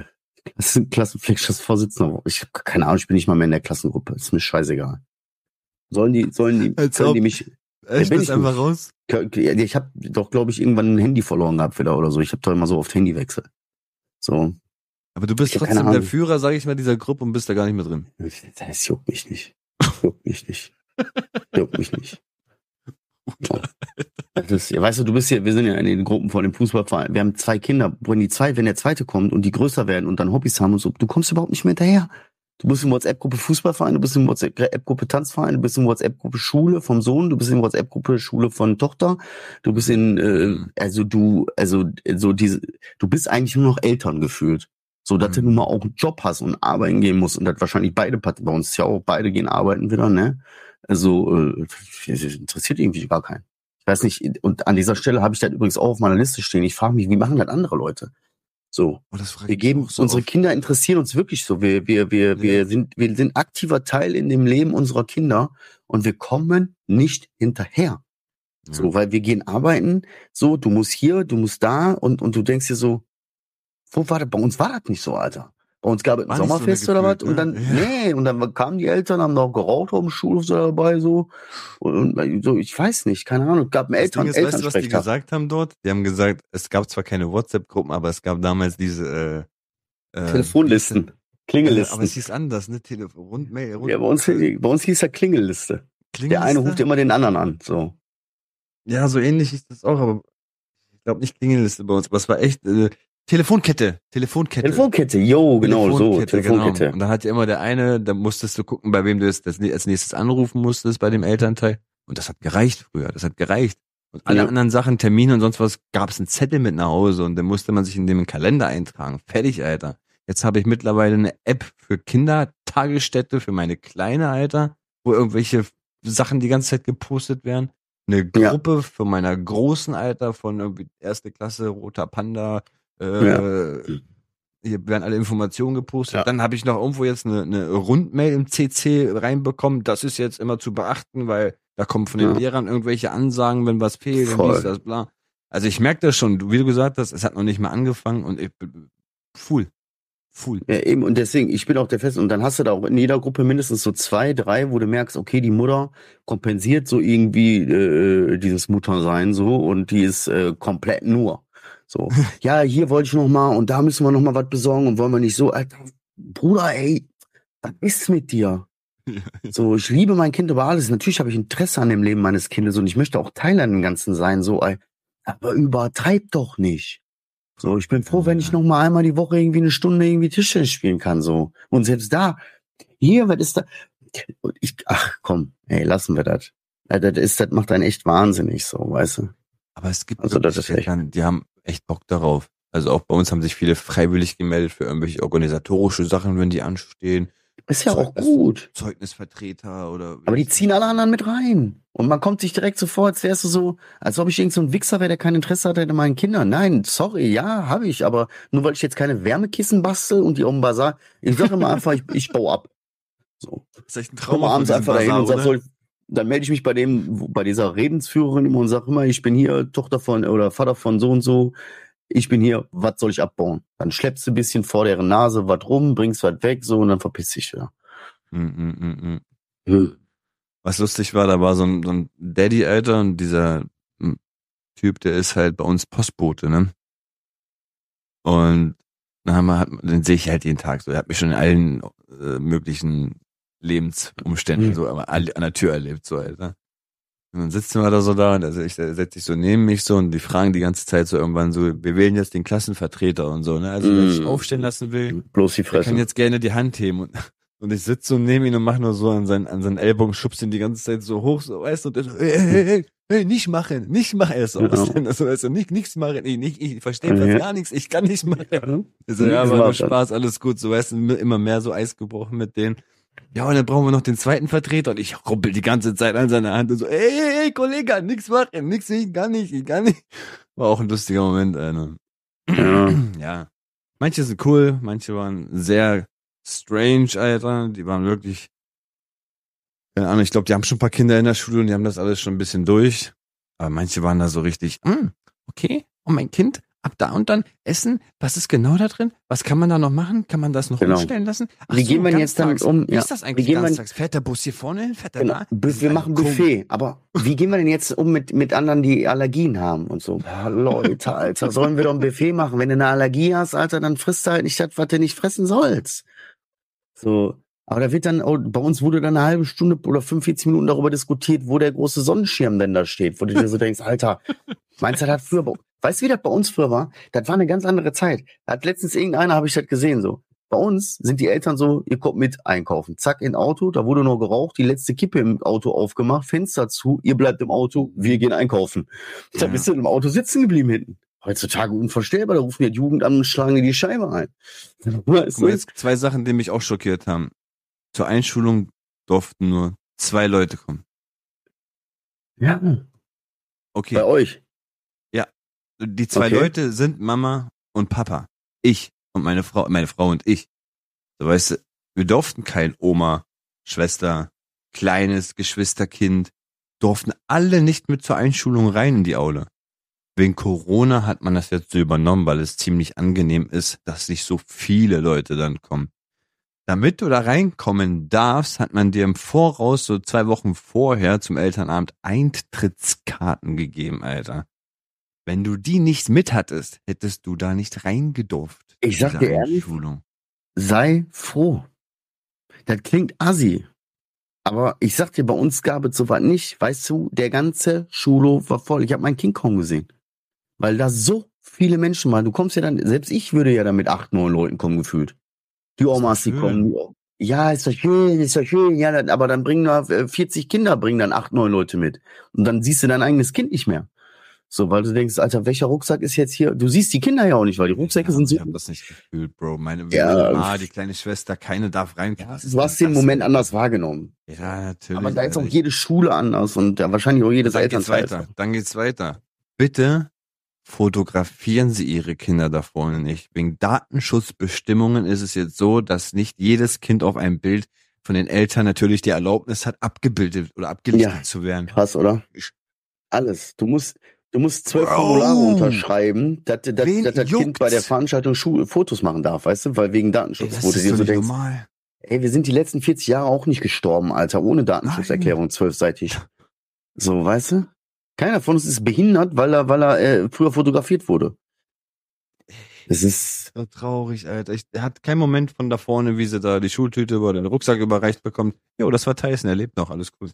Speaker 3: Klassenpflegschaftsvorsitzender. Ich habe keine Ahnung, ich bin nicht mal mehr in der Klassengruppe. Ist mir scheißegal. Sollen die, sollen die,
Speaker 4: Als
Speaker 3: können
Speaker 4: ob.
Speaker 3: die mich?
Speaker 4: Echt,
Speaker 3: bin
Speaker 4: das
Speaker 3: ich
Speaker 4: einfach
Speaker 3: nicht.
Speaker 4: raus?
Speaker 3: Ich habe doch, glaube ich, irgendwann ein Handy verloren gehabt wieder oder so. Ich habe doch immer so oft Handywechsel. So.
Speaker 4: Aber du bist
Speaker 3: Ich hab keine
Speaker 4: trotzdem der
Speaker 3: Ahnung.
Speaker 4: Führer, sage ich mal, dieser Gruppe und bist da gar nicht mehr drin.
Speaker 3: Das juckt mich nicht. Juckt mich nicht. Juckt mich nicht. So. Das ist, ja, weißt du, du bist hier, wir sind ja in den Gruppen von dem Fußballverein. Wir haben zwei Kinder. Wenn die zwei, wenn der zweite kommt und die größer werden und dann Hobbys haben und so, du kommst überhaupt nicht mehr hinterher. Du bist in WhatsApp-Gruppe Fußballverein, du bist in WhatsApp-Gruppe Tanzverein, du bist in WhatsApp-Gruppe Schule vom Sohn, du bist in WhatsApp-Gruppe Schule von Tochter, du bist in, äh, also du, also so diese, du bist eigentlich nur noch Eltern gefühlt. So, dass du nun mal auch einen Job hast und arbeiten gehen musst und das wahrscheinlich beide, bei uns ist ja auch, beide gehen arbeiten wieder, ne? Also, äh, das interessiert irgendwie gar keinen. Ich weiß nicht, und an dieser Stelle habe ich das übrigens auch auf meiner Liste stehen. Ich frage mich, wie machen das andere Leute? So,
Speaker 4: Oh, das frag
Speaker 3: wir
Speaker 4: ich
Speaker 3: geben,
Speaker 4: auch so
Speaker 3: unsere
Speaker 4: oft.
Speaker 3: Kinder interessieren uns wirklich so. Wir, wir, wir,
Speaker 4: Ja.
Speaker 3: wir sind, wir sind aktiver Teil in dem Leben unserer Kinder und wir kommen nicht hinterher.
Speaker 4: Ja.
Speaker 3: So, weil wir gehen arbeiten, so, du musst hier, du musst da und, und du denkst dir so, wo war das? Bei uns war das nicht so, Alter. Bei uns gab es ein
Speaker 4: War nicht so
Speaker 3: Sommerfest
Speaker 4: eine
Speaker 3: oder was
Speaker 4: gefühlt,
Speaker 3: und dann,
Speaker 4: ne? Ja.
Speaker 3: nee, und dann kamen die Eltern, haben noch geraucht auf dem Schulhof so dabei, so. Und, und so, ich weiß nicht, keine Ahnung, es gab einen
Speaker 4: Das
Speaker 3: Eltern,
Speaker 4: Ding ist, weißt du, was die
Speaker 3: Elternsprechtag.
Speaker 4: gesagt haben dort? Die haben gesagt, es gab zwar keine WhatsApp-Gruppen, aber es gab damals diese äh, äh,
Speaker 3: Telefonlisten,
Speaker 4: wie hieß das? Äh,
Speaker 3: Klingellisten.
Speaker 4: aber es hieß anders, ne? Telefon, Rundmail, Rund
Speaker 3: Ja, bei uns,
Speaker 4: äh,
Speaker 3: bei uns hieß ja Klingelliste. Der eine
Speaker 4: Klingeliste?
Speaker 3: ruft immer den anderen an, so.
Speaker 4: Ja, so ähnlich ist das auch, aber ich glaube nicht Klingelliste bei uns, aber es war echt äh, Telefonkette, Telefonkette.
Speaker 3: Telefonkette, yo, genau, so,
Speaker 4: Telefonkette,
Speaker 3: Telefonkette.
Speaker 4: genau. Und da hat ja immer der eine, da musstest du gucken, bei wem du das, das als nächstes anrufen musstest, bei dem Elternteil. Und das hat gereicht früher, das hat gereicht. Und alle
Speaker 3: Ja.
Speaker 4: anderen Sachen, Termine und sonst was, gab es einen Zettel mit nach Hause und dann musste man sich in dem Kalender eintragen. Fertig, Alter. Jetzt habe ich mittlerweile eine App für Kindertagesstätte, für meine Kleine, Alter, wo irgendwelche Sachen die ganze Zeit gepostet werden. Eine
Speaker 3: Ja.
Speaker 4: Gruppe für meiner großen Alter von irgendwie erste Klasse, Roter Panda, äh,
Speaker 3: Ja.
Speaker 4: hier werden alle Informationen gepostet.
Speaker 3: Ja.
Speaker 4: Dann habe ich noch irgendwo jetzt eine, eine Rundmail im C C reinbekommen. Das ist jetzt immer zu beachten, weil da kommen von den
Speaker 3: Ja.
Speaker 4: Lehrern irgendwelche Ansagen, wenn was fehlt und
Speaker 3: Voll.
Speaker 4: dies, das, bla. Also ich merke das schon, wie du gesagt hast, es hat noch nicht mal angefangen und ich bin full. Full.
Speaker 3: Ja, eben, und deswegen, ich bin auch der Festen, und dann hast du da auch in jeder Gruppe mindestens so zwei, drei, wo du merkst, okay, die Mutter kompensiert so irgendwie äh, dieses Muttersein so und die ist äh, komplett nur. So, ja, hier wollte ich noch mal und da müssen wir noch mal was besorgen und wollen wir nicht so, Alter, Bruder, ey, was ist mit dir? So, ich liebe mein Kind über alles. Natürlich habe ich Interesse an dem Leben meines Kindes und ich möchte auch Teil an dem Ganzen sein, so, ey, aber übertreib doch nicht. So, ich bin froh, wenn ich noch mal einmal die Woche irgendwie eine Stunde irgendwie Tischtennis spielen kann, so. Und selbst da, hier, was ist da? Und ich, ach komm, ey, lassen wir das. Ja, das ist, das macht einen echt wahnsinnig, so, weißt du.
Speaker 4: Aber es gibt
Speaker 3: Also, das ist echt.
Speaker 4: Eltern, die haben echt Bock darauf. Also auch bei uns haben sich viele freiwillig gemeldet für irgendwelche organisatorische Sachen, wenn die anstehen.
Speaker 3: Ist ja auch
Speaker 4: Zeugnis-
Speaker 3: gut.
Speaker 4: Zeugnisvertreter oder.
Speaker 3: Aber die ziehen alle anderen mit rein. Und man kommt sich direkt so vor, als wärst du so, als ob ich irgend so ein Wichser wäre, der kein Interesse hat an meinen Kindern. Nein, sorry, ja, habe ich. Aber nur weil ich jetzt keine Wärmekissen bastel und die auf dem Bazar, ich sage immer einfach, ich, ich baue ab. So.
Speaker 4: Das ist echt ein
Speaker 3: Komm
Speaker 4: Traum
Speaker 3: mal abends
Speaker 4: von
Speaker 3: einfach
Speaker 4: diesem
Speaker 3: dahin und
Speaker 4: Basar,
Speaker 3: sag,
Speaker 4: oder?
Speaker 3: soll, dann melde ich mich bei dem, bei dieser Redensführerin immer und sag immer, ich bin hier Tochter von oder Vater von so und so. Ich bin hier, was soll ich abbauen? Dann schleppst du ein bisschen vor deren Nase was rum, bringst was weg, so, und dann verpiss dich wieder.
Speaker 4: Mm, mm, mm, mm.
Speaker 3: Hm.
Speaker 4: Was lustig war, da war so ein, so ein Daddy, Alter, und dieser mm, Typ, der ist halt bei uns Postbote, ne? Und dann haben wir, hat, den sehe ich halt jeden Tag so. Er hat mich schon in allen äh, möglichen Lebensumständen
Speaker 3: Hm.
Speaker 4: so aber an der Tür erlebt, so, Alter. Und dann sitzen wir da so da und also ich setze sich so neben mich so und die fragen die ganze Zeit so irgendwann so, wir wählen jetzt den Klassenvertreter und so, ne? Also wer sich
Speaker 3: Mm.
Speaker 4: aufstehen lassen will,
Speaker 3: Bloß die
Speaker 4: der
Speaker 3: Fresse.
Speaker 4: kann jetzt gerne die Hand heben und, und ich sitze so neben ihn und mache nur so an seinen, an seinen Ellbogen, schubst ihn die ganze Zeit so hoch, so, weißt du, und der so, hey, hey, hey, hey, nicht machen, nicht machen, er ist so,
Speaker 3: Ja.
Speaker 4: was denn, also, weißt du, nicht, nichts machen, ich, nicht, ich verstehe
Speaker 3: Ja.
Speaker 4: fast gar nichts, ich kann nicht machen. Also,
Speaker 3: Nichts
Speaker 4: ja, war nur
Speaker 3: machen.
Speaker 4: Spaß, alles gut, so, weißt du, immer mehr so Eis gebrochen mit denen. Ja, und dann brauchen wir noch den zweiten Vertreter und ich rumpel die ganze Zeit an seiner Hand und so, ey, ey, ey, Kollege, nix machen, nix, ich kann nicht, ich kann nicht. War auch ein lustiger Moment, Alter.
Speaker 3: Ja.
Speaker 4: Ja. Manche sind cool, manche waren sehr strange, Alter. Die waren wirklich, keine Ahnung, ich glaube, die haben schon ein paar Kinder in der Schule und die haben das alles schon ein bisschen durch. Aber manche waren da so richtig, "Hm, okay, und mein Kind, ab da und dann essen, was ist genau da drin? Was kann man da noch machen? Kann man das noch
Speaker 3: Genau.
Speaker 4: umstellen lassen?
Speaker 3: Wie gehen wir jetzt damit
Speaker 4: ganztags.
Speaker 3: um?
Speaker 4: Wie
Speaker 3: Ja.
Speaker 4: ist das
Speaker 3: Wie
Speaker 4: eigentlich
Speaker 3: gehen wir-
Speaker 4: ganztags? Fährt der Bus hier vorne hin? Fährt der
Speaker 3: Genau.
Speaker 4: da?
Speaker 3: Bu-
Speaker 4: Das ist
Speaker 3: Wir
Speaker 4: einfach
Speaker 3: machen
Speaker 4: komisch.
Speaker 3: Buffet, aber wie gehen wir denn jetzt um mit, mit anderen, die Allergien haben und so? Boah, Leute, Alter, sollen wir doch ein Buffet machen? Wenn du eine Allergie hast, Alter, dann frisst du halt nicht das, was du nicht fressen sollst. So. Aber da wird dann, oh, bei uns wurde dann eine halbe Stunde oder fünfundvierzig Minuten darüber diskutiert, wo der große Sonnenschirm denn da steht, wo du dir so denkst, Alter, meinst du, das hat früher, bei- weißt du, wie das bei uns früher war? Das war eine ganz andere Zeit. Da hat letztens irgendeiner, habe ich das gesehen, so. Bei uns sind die Eltern so, ihr kommt mit einkaufen. Zack, in Auto, da wurde noch geraucht, die letzte Kippe im Auto aufgemacht, Fenster zu, ihr bleibt im Auto, wir gehen einkaufen. Da
Speaker 4: Ja.
Speaker 3: bist du im Auto sitzen geblieben hinten. Heutzutage unvorstellbar, da rufen die Jugend an und schlagen dir die Scheibe ein. Weißt
Speaker 4: Guck mal,
Speaker 3: du?
Speaker 4: jetzt zwei Sachen, die mich auch schockiert haben. Zur Einschulung durften nur zwei Leute kommen.
Speaker 3: Ja,
Speaker 4: Okay.
Speaker 3: bei euch.
Speaker 4: Die zwei
Speaker 3: Okay.
Speaker 4: Leute sind Mama und Papa. Ich und meine Frau, meine Frau und ich. So, weißt du, wir durften kein Oma, Schwester, kleines Geschwisterkind, durften alle nicht mit zur Einschulung rein in die Aule. Wegen Corona hat man das jetzt so übernommen, weil es ziemlich angenehm ist, dass nicht so viele Leute dann kommen. Damit du da reinkommen darfst, hat man dir im Voraus, so zwei Wochen vorher zum Elternabend Eintrittskarten gegeben, Alter. Wenn du die nicht mit hattest, hättest du da nicht reingedurft.
Speaker 3: Ich sag
Speaker 4: diese
Speaker 3: dir ehrlich,
Speaker 4: Einschulung.
Speaker 3: sei froh. Das klingt assi. Aber ich sag dir, bei uns gab es sowas nicht. Weißt du, der ganze Schulhof war voll. Ich habe mein Kind kaum gesehen. Weil da so viele Menschen waren. Du kommst ja dann, selbst ich würde ja dann mit acht, neun Leuten kommen gefühlt. Die Omas, die
Speaker 4: schön.
Speaker 3: kommen. Ja, ist doch schön, ist doch schön. Ja, dann, aber dann bringen da äh, vierzig Kinder, bringen dann acht, neun Leute mit. Und dann siehst du dein eigenes Kind nicht mehr. So, weil du denkst, Alter, welcher Rucksack ist jetzt hier? Du siehst die Kinder ja auch nicht, weil die Rucksäcke
Speaker 4: Ja,
Speaker 3: sind so.
Speaker 4: ich habe das nicht gefühlt, Bro. Meine,
Speaker 3: Ja.
Speaker 4: meine Ma, die kleine Schwester, keine darf rein.
Speaker 3: Ja,
Speaker 4: Was
Speaker 3: du
Speaker 4: ist
Speaker 3: hast
Speaker 4: denn
Speaker 3: den
Speaker 4: das?
Speaker 3: Moment anders wahrgenommen.
Speaker 4: Ja, natürlich.
Speaker 3: Aber da ist auch
Speaker 4: Alter.
Speaker 3: jede Schule anders und ja, wahrscheinlich auch jedes
Speaker 4: Dann geht's
Speaker 3: Elternteil.
Speaker 4: weiter. Dann geht's weiter. Bitte fotografieren Sie Ihre Kinder da vorne nicht. Wegen Datenschutzbestimmungen ist es jetzt so, dass nicht jedes Kind auf einem Bild von den Eltern natürlich die Erlaubnis hat, abgebildet oder abgelichtet
Speaker 3: Ja.
Speaker 4: zu werden.
Speaker 3: Krass, oder?
Speaker 4: Ich-
Speaker 3: Alles. Du musst, du musst zwölf
Speaker 4: Bro.
Speaker 3: Formulare unterschreiben, dass, dass,
Speaker 4: Wen
Speaker 3: dass das Kind
Speaker 4: juckt's?
Speaker 3: bei der Veranstaltung Schu- Fotos machen darf, weißt du? Weil wegen
Speaker 4: Ey,
Speaker 3: Datenschutz.
Speaker 4: das
Speaker 3: wo du
Speaker 4: ist
Speaker 3: dir
Speaker 4: doch
Speaker 3: so
Speaker 4: nicht
Speaker 3: denkst,
Speaker 4: normal.
Speaker 3: ey, wir sind die letzten vierzig Jahre auch nicht gestorben, Alter, ohne Datenschutzerklärung zwölfseitig. So, weißt du? Keiner von uns ist behindert, weil er, weil er äh, früher fotografiert wurde. Es ist,
Speaker 4: So traurig, Alter. Ich, er hat keinen Moment von da vorne, wie sie da die Schultüte oder den Rucksack überreicht bekommt. Jo, das war Tyson, er lebt noch, alles gut.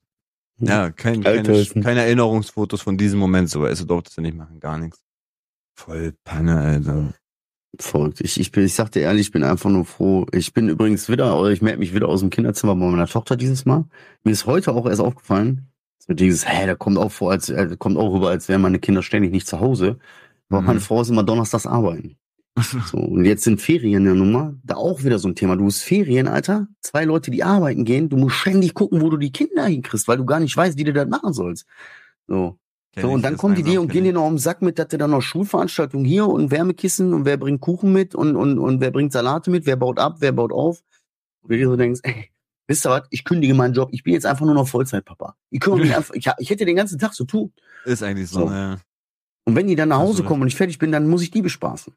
Speaker 4: Ja, kein,
Speaker 3: Geil,
Speaker 4: keine,
Speaker 3: Tyson.
Speaker 4: keine Erinnerungsfotos von diesem Moment, so, also durfte sie nicht machen, gar nichts. Voll Panne, Alter.
Speaker 3: Verrückt. Ich, ich bin, ich sag dir ehrlich, ich bin einfach nur froh. Ich bin übrigens wieder, oder ich melde mich wieder aus dem Kinderzimmer bei meiner Tochter dieses Mal. Mir ist heute auch erst aufgefallen, so dieses, hä, da kommt auch vor, als, äh, kommt auch rüber, als wären meine Kinder ständig nicht zu Hause. Aber
Speaker 4: Mhm.
Speaker 3: meine Frau ist immer donnerstags arbeiten. So, und jetzt sind Ferien ja nun mal, da auch wieder so ein Thema. Du hast Ferien, Alter, zwei Leute, die arbeiten gehen, du musst ständig gucken, wo du die Kinder hinkriegst, weil du gar nicht weißt, wie du das machen sollst. So.
Speaker 4: Kenn
Speaker 3: So,
Speaker 4: ich,
Speaker 3: und dann
Speaker 4: das
Speaker 3: kommen die
Speaker 4: langsam
Speaker 3: dir und
Speaker 4: kenn
Speaker 3: gehen
Speaker 4: ich.
Speaker 3: dir noch auf den Sack mit, dass du dann noch Schulveranstaltungen hier und Wärmekissen und wer bringt Kuchen mit und, und, und wer bringt Salate mit, wer baut ab, wer baut auf. Und du dir so denkst, ey, wisst ihr was, ich kündige meinen Job, ich bin jetzt einfach nur noch Vollzeitpapa. Ich kümmere mich einfach, ich, ich hätte den ganzen Tag zu tun.
Speaker 4: Ist eigentlich so,
Speaker 3: So.
Speaker 4: ne?
Speaker 3: Und wenn die dann nach
Speaker 4: Hast du
Speaker 3: Hause
Speaker 4: recht.
Speaker 3: kommen und ich fertig bin, dann muss ich die bespaßen.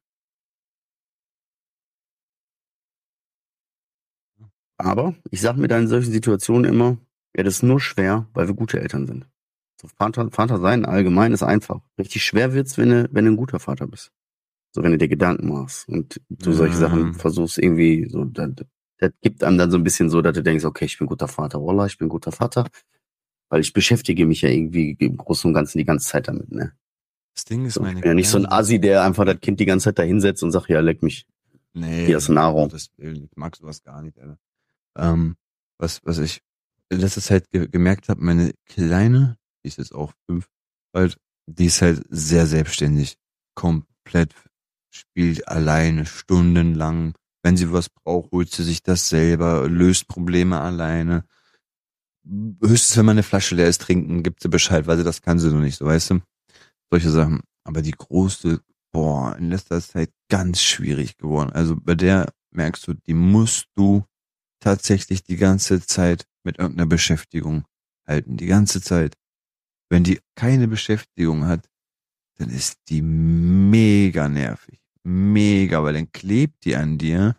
Speaker 3: Aber ich sag mir dann in solchen Situationen immer, ja, das ist nur schwer, weil wir gute Eltern sind. So, Vater, Vater sein allgemein ist einfach. Richtig schwer wird's, wenn du, wenn du ein guter Vater bist. So, wenn du dir Gedanken machst und du solche
Speaker 4: Ja.
Speaker 3: Sachen versuchst irgendwie so, das, das gibt einem dann so ein bisschen so, dass du denkst, okay, ich bin guter Vater, Wallah, ich bin guter Vater, weil ich beschäftige mich ja irgendwie im Großen und Ganzen die ganze Zeit damit, ne?
Speaker 4: Das Ding ist,
Speaker 3: So, ich
Speaker 4: meine
Speaker 3: bin ja nicht so ein
Speaker 4: Kleine-
Speaker 3: Assi, der einfach das Kind die ganze Zeit da hinsetzt und sagt, ja, leck mich.
Speaker 4: Nee,
Speaker 3: Hier ist Nahrung.
Speaker 4: Gottes Willen, ich mag sowas gar nicht, Alter. Ähm, was, was ich in letzter Zeit ge gemerkt habe, meine Kleine, die ist jetzt auch fünf, bald, die ist halt sehr selbstständig. Komplett spielt alleine, stundenlang. Wenn sie was braucht, holt sie sich das selber, löst Probleme alleine. Höchstens, wenn mal eine Flasche leer ist, trinken, gibt sie Bescheid, weil sie das kann sie noch nicht, so weißt du? Solche Sachen. Aber die große, boah, in letzter Zeit ganz schwierig geworden. Also bei der merkst du, die musst du tatsächlich die ganze Zeit mit irgendeiner Beschäftigung halten. Die ganze Zeit. Wenn die keine Beschäftigung hat, dann ist die mega nervig. Mega, weil dann klebt die an dir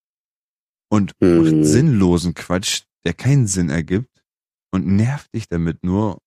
Speaker 4: und
Speaker 3: Mhm.
Speaker 4: macht sinnlosen Quatsch, der keinen Sinn ergibt und nervt dich damit nur.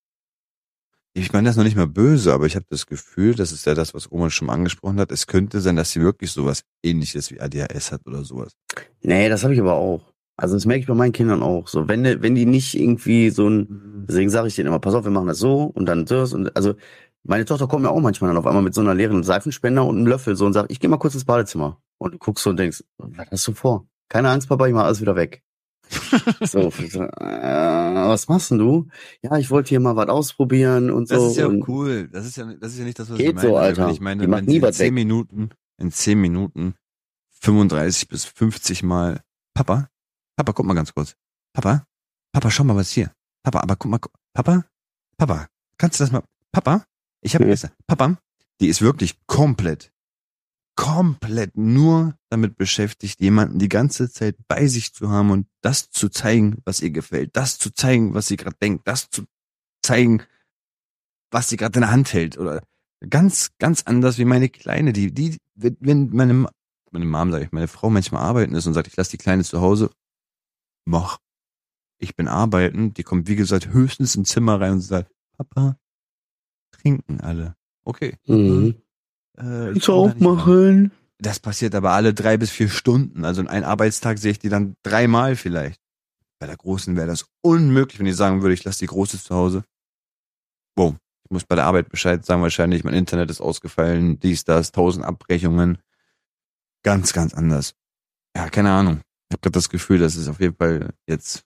Speaker 4: Ich meine das noch nicht mal böse, aber ich habe das Gefühl, das ist ja das, was Roman schon mal angesprochen hat, es könnte sein, dass sie wirklich sowas Ähnliches wie A D H S hat oder sowas.
Speaker 3: Nee, das habe ich aber auch. Also das merke ich bei meinen Kindern auch. So, wenn, die- wenn die nicht irgendwie so ein, deswegen sage ich denen immer, pass auf, wir machen das so und dann das und also meine Tochter kommt mir auch manchmal dann auf einmal mit so einer leeren Seifenspender und einem Löffel so und sagt, ich gehe mal kurz ins Badezimmer. Und du guckst so und denkst, was hast du vor? Keine Angst, Papa, ich mach alles wieder weg. So, so, äh, was machst denn du? Ja, ich wollte hier mal was ausprobieren und
Speaker 4: Das
Speaker 3: so.
Speaker 4: ist ja
Speaker 3: und
Speaker 4: cool. Das ist ja, das ist ja nicht das, was
Speaker 3: Geht
Speaker 4: ich meine.
Speaker 3: so,
Speaker 4: Aber
Speaker 3: Alter.
Speaker 4: Wenn ich meine,
Speaker 3: Die macht
Speaker 4: wenn
Speaker 3: nie
Speaker 4: sie in
Speaker 3: was
Speaker 4: zehn
Speaker 3: weg.
Speaker 4: Minuten, in zehn Minuten fünfunddreißig bis fünfzig Mal, Papa, Papa, guck mal ganz kurz. Papa, Papa, schau mal was hier. Papa, aber guck mal, gu- Papa, Papa, kannst du das mal, Papa, ich habe
Speaker 3: Ja.
Speaker 4: gestern, Papa, die ist wirklich komplett, komplett nur damit beschäftigt, jemanden die ganze Zeit bei sich zu haben und das zu zeigen, was ihr gefällt, das zu zeigen, was sie gerade denkt, das zu zeigen, was sie gerade in der Hand hält oder ganz, ganz anders wie meine Kleine, die, die, wenn meine, Ma- meine Mom, sag ich, meine Frau manchmal arbeiten ist und sagt, ich lasse die Kleine zu Hause, mach, ich bin arbeiten, die kommt wie gesagt höchstens ins Zimmer rein und sagt, Papa, trinken alle. Okay.
Speaker 3: Mhm.
Speaker 4: Äh, ich
Speaker 3: Kannst du
Speaker 4: komm da
Speaker 3: auch
Speaker 4: nicht ran.
Speaker 3: machen.
Speaker 4: Das passiert aber alle drei bis vier Stunden. Also in einem Arbeitstag sehe ich die dann dreimal vielleicht. Bei der Großen wäre das unmöglich, wenn ich sagen würde, ich lasse die Große zu Hause. Wow. Ich muss bei der Arbeit Bescheid sagen, wahrscheinlich, mein Internet ist ausgefallen, dies, das, tausend Abbrechungen. Ganz, ganz anders. Ja, keine Ahnung. Ich habe gerade das Gefühl, das ist auf jeden Fall jetzt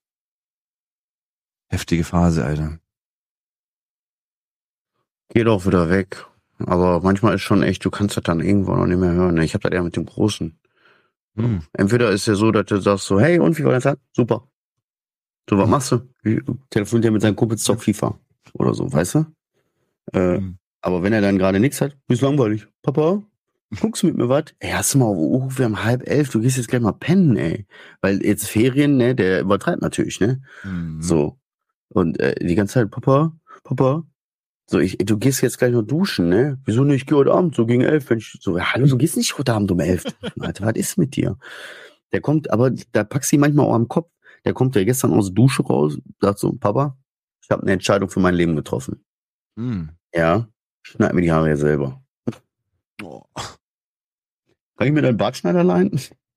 Speaker 4: heftige Phase, Alter.
Speaker 3: Geht auch wieder weg. Aber manchmal ist schon echt, du kannst das dann irgendwo noch nicht mehr hören. Ne? Ich habe das eher mit dem Großen.
Speaker 4: Hm.
Speaker 3: Entweder ist ja so, dass du sagst so, hey, und wie war der Tag? Super. So, was
Speaker 4: Hm.
Speaker 3: machst du? Wie- Telefoniert er mit seinen Kumpels zockt FIFA. Oder so, weißt du? Äh,
Speaker 4: Hm.
Speaker 3: aber wenn er dann gerade nichts hat, ist langweilig. Papa, guckst du mit mir was? Ey, hast du mal, oh, wir haben halb elf, du gehst jetzt gleich mal pennen, ey. Weil jetzt Ferien, ne, der übertreibt natürlich, ne?
Speaker 4: Hm.
Speaker 3: So. Und äh, die ganze Zeit, Papa, Papa, so, ich, du gehst jetzt gleich noch duschen, ne? Wieso nicht? Ich geh heute Abend, so gegen elf, wenn ich, so, hallo, du gehst nicht heute Abend um elf. Alter, was ist mit dir? Der kommt, aber da packst du ihn manchmal auch am Kopf. Der kommt ja gestern aus der Dusche raus, sagt so, Papa, ich habe eine Entscheidung für mein Leben getroffen.
Speaker 4: Hm.
Speaker 3: Ja, schneid mir die Haare ja selber.
Speaker 4: Oh.
Speaker 3: Kann ich mir deinen Bartschneider leihen?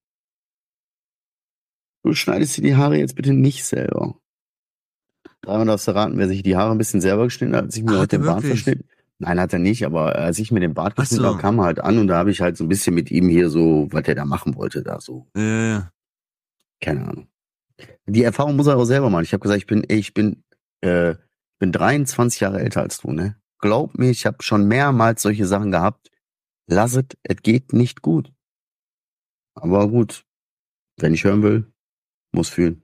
Speaker 3: Du schneidest dir die Haare jetzt bitte nicht selber. Dreimal darfst du raten, wer sich die Haare ein bisschen selber geschnitten hat, als ich mir
Speaker 4: Ach,
Speaker 3: heute den Bart
Speaker 4: wirklich?
Speaker 3: verschnitten. Nein, hat er nicht, aber als ich mir den Bart
Speaker 4: Ach
Speaker 3: geschnitten
Speaker 4: so.
Speaker 3: habe, kam er halt an und da habe ich halt so ein bisschen mit ihm hier so, was er da machen wollte, da so.
Speaker 4: Ja, ja.
Speaker 3: Keine Ahnung. Die Erfahrung muss er auch selber machen. Ich habe gesagt, ich bin, ey, ich bin, äh, bin dreiundzwanzig Jahre älter als du, ne? Glaub mir, ich habe schon mehrmals solche Sachen gehabt. Lass es, es geht nicht gut. Aber gut, wenn ich hören will, muss fühlen.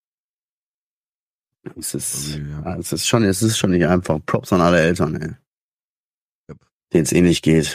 Speaker 3: Es ist,
Speaker 4: Okay, ja.
Speaker 3: ja, es ist schon, es ist schon nicht einfach. Props an alle Eltern, ey.
Speaker 4: Yep.
Speaker 3: Denen es ähnlich geht.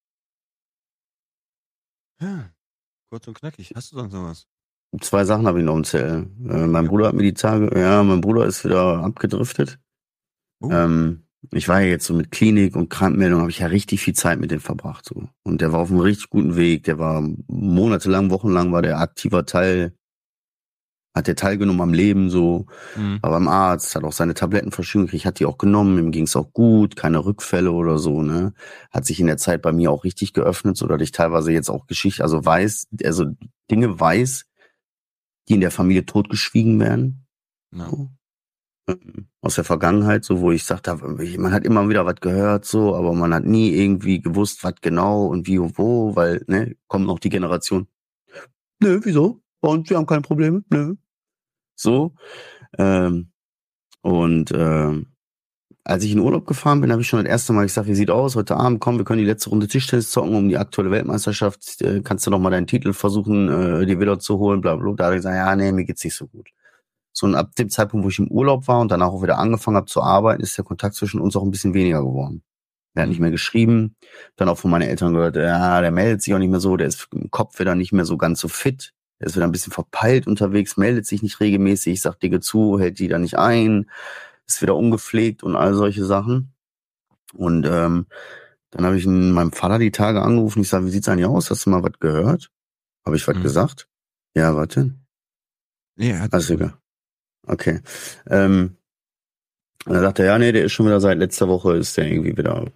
Speaker 4: Ja, kurz und knackig. Hast du sonst noch was?
Speaker 3: Zwei Sachen habe ich noch im Zettel. Äh, mein
Speaker 4: Ja.
Speaker 3: Bruder hat mir die Tage, ja, mein Bruder ist wieder abgedriftet.
Speaker 4: Oh.
Speaker 3: Ähm, ich war ja jetzt so mit Klinik und Krankmeldung, habe ich ja richtig viel Zeit mit dem verbracht. So. Und der war auf einem richtig guten Weg. Der war monatelang, wochenlang war der aktiver Teil, hat der teilgenommen am Leben, so,
Speaker 4: Mhm.
Speaker 3: war beim Arzt, hat auch seine Tabletten verschrieben gekriegt, hat die auch genommen, ihm ging's auch gut, keine Rückfälle oder so, ne. Hat sich in der Zeit bei mir auch richtig geöffnet, so dass ich teilweise jetzt auch Geschichte, also weiß, also Dinge weiß, die in der Familie totgeschwiegen werden.
Speaker 4: Ja.
Speaker 3: So. Aus der Vergangenheit, so wo ich sagte, man hat immer wieder was gehört, so, aber man hat nie irgendwie gewusst, was genau und wie und wo, weil, ne, kommt noch die Generation. Nö, wieso? Bei uns, wir haben keine Probleme, nö. So. Ähm, und ähm, als ich in Urlaub gefahren bin, habe ich schon das erste Mal gesagt, wie sieht aus, heute Abend, komm, wir können die letzte Runde Tischtennis zocken um die aktuelle Weltmeisterschaft, äh, kannst du noch mal deinen Titel versuchen, äh, dir wieder zu holen, bla bla. Da habe ich gesagt, ja, nee, mir geht's nicht so gut. So, und ab dem Zeitpunkt, wo ich im Urlaub war und danach auch wieder angefangen habe zu arbeiten, ist der Kontakt zwischen uns auch ein bisschen weniger geworden. Er hat nicht mehr geschrieben, dann auch von meinen Eltern gehört, ja, der meldet sich auch nicht mehr so, der ist im Kopf wieder nicht mehr so ganz so fit, der ist wieder ein bisschen verpeilt unterwegs, meldet sich nicht regelmäßig, sagt Dinge zu, hält die da nicht ein, ist wieder ungepflegt und all solche Sachen. Und ähm, dann habe ich in meinem Vater die Tage angerufen, ich sage, wie sieht's eigentlich aus, hast du mal was gehört? Habe ich was
Speaker 4: Mhm.
Speaker 3: gesagt? Ja, warte.
Speaker 4: Nee, er hat
Speaker 3: Alles egal. Okay. Ähm, und dann sagt er, ja, nee, der ist schon wieder seit letzter Woche, ist der irgendwie wieder,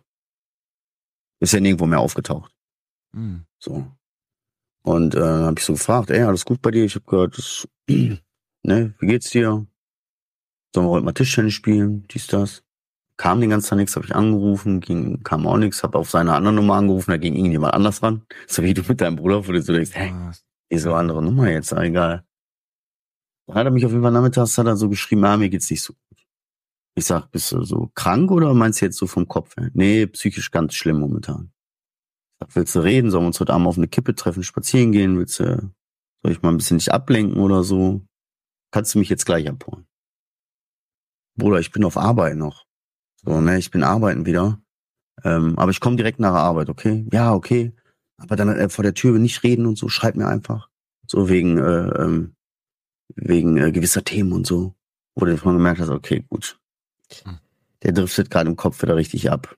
Speaker 3: ist ja nirgendwo mehr aufgetaucht.
Speaker 4: Mhm.
Speaker 3: So. Und äh, dann habe ich so gefragt, ey, alles gut bei dir? Ich habe gehört, das, ne, wie geht's dir? Sollen wir heute mal Tischtennis spielen? Dies, das. Kam den ganzen Tag nichts, habe ich angerufen, ging, kam auch nichts, habe auf seine andere Nummer angerufen, da ging irgendjemand anders ran. So wie du mit deinem Bruder, wo du so denkst, hä,
Speaker 4: Was?
Speaker 3: wieso andere Nummer jetzt? Ah, egal. Dann hat er mich auf jeden Fall nachmittags, hat er so geschrieben, ah, mir geht's nicht so gut. Ich sag, bist du so krank oder meinst du jetzt so vom Kopf her? Nee, psychisch ganz schlimm momentan. Ich sag, willst du reden? Sollen wir uns heute Abend auf eine Kippe treffen, spazieren gehen? Willst du, soll ich mal ein bisschen dich ablenken oder so? Kannst du mich jetzt gleich abholen? Bruder, ich bin auf Arbeit noch. So, ne, ich bin arbeiten wieder. Ähm, aber ich komme direkt nach der Arbeit, okay? Ja, okay. Aber dann äh, vor der Tür nicht reden und so, schreib mir einfach. So wegen, äh, ähm, wegen äh, gewisser Themen und so. Wo du davon gemerkt hast, okay, gut.
Speaker 4: Hm.
Speaker 3: Der driftet gerade im Kopf wieder richtig ab.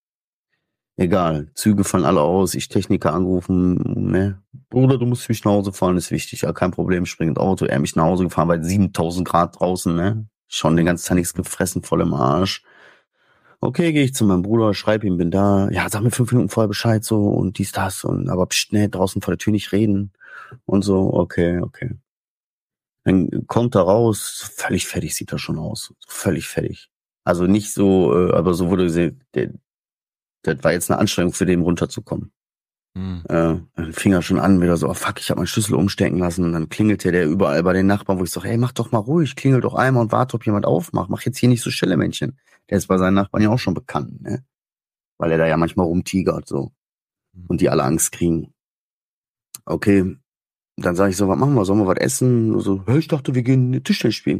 Speaker 3: Egal, Züge fallen alle aus, ich Techniker angerufen, ne? Bruder, du musst mich nach Hause fahren, ist wichtig. Ja, kein Problem, spring ins Auto. Er mich nach Hause gefahren bei siebentausend Grad draußen, ne? Schon den ganzen Tag nichts gefressen, voll im Arsch. Okay, gehe ich zu meinem Bruder, schreib ihm, bin da. Ja, sag mir fünf Minuten vorher Bescheid so und dies, das und aber pst, ne, draußen vor der Tür nicht reden und so. Okay, okay. Dann kommt er raus, völlig fertig sieht er schon aus, völlig fertig. Also nicht so, äh, aber so wurde gesehen, der, das war jetzt eine Anstrengung für den runterzukommen.
Speaker 4: Mhm.
Speaker 3: Äh, dann fing er schon an, wieder so, oh fuck, ich habe meinen Schlüssel umstecken lassen und dann klingelte der überall bei den Nachbarn, wo ich sage, ey, mach doch mal ruhig, klingel doch einmal und warte, ob jemand aufmacht, mach jetzt hier nicht so Stille, Männchen. Der ist bei seinen Nachbarn ja auch schon bekannt, ne? Weil er da ja manchmal rumtigert, so. Und die alle Angst kriegen. Okay, dann sage ich so, was machen wir, sollen wir was essen? So, hey, ich dachte, wir gehen Tischtennis spielen.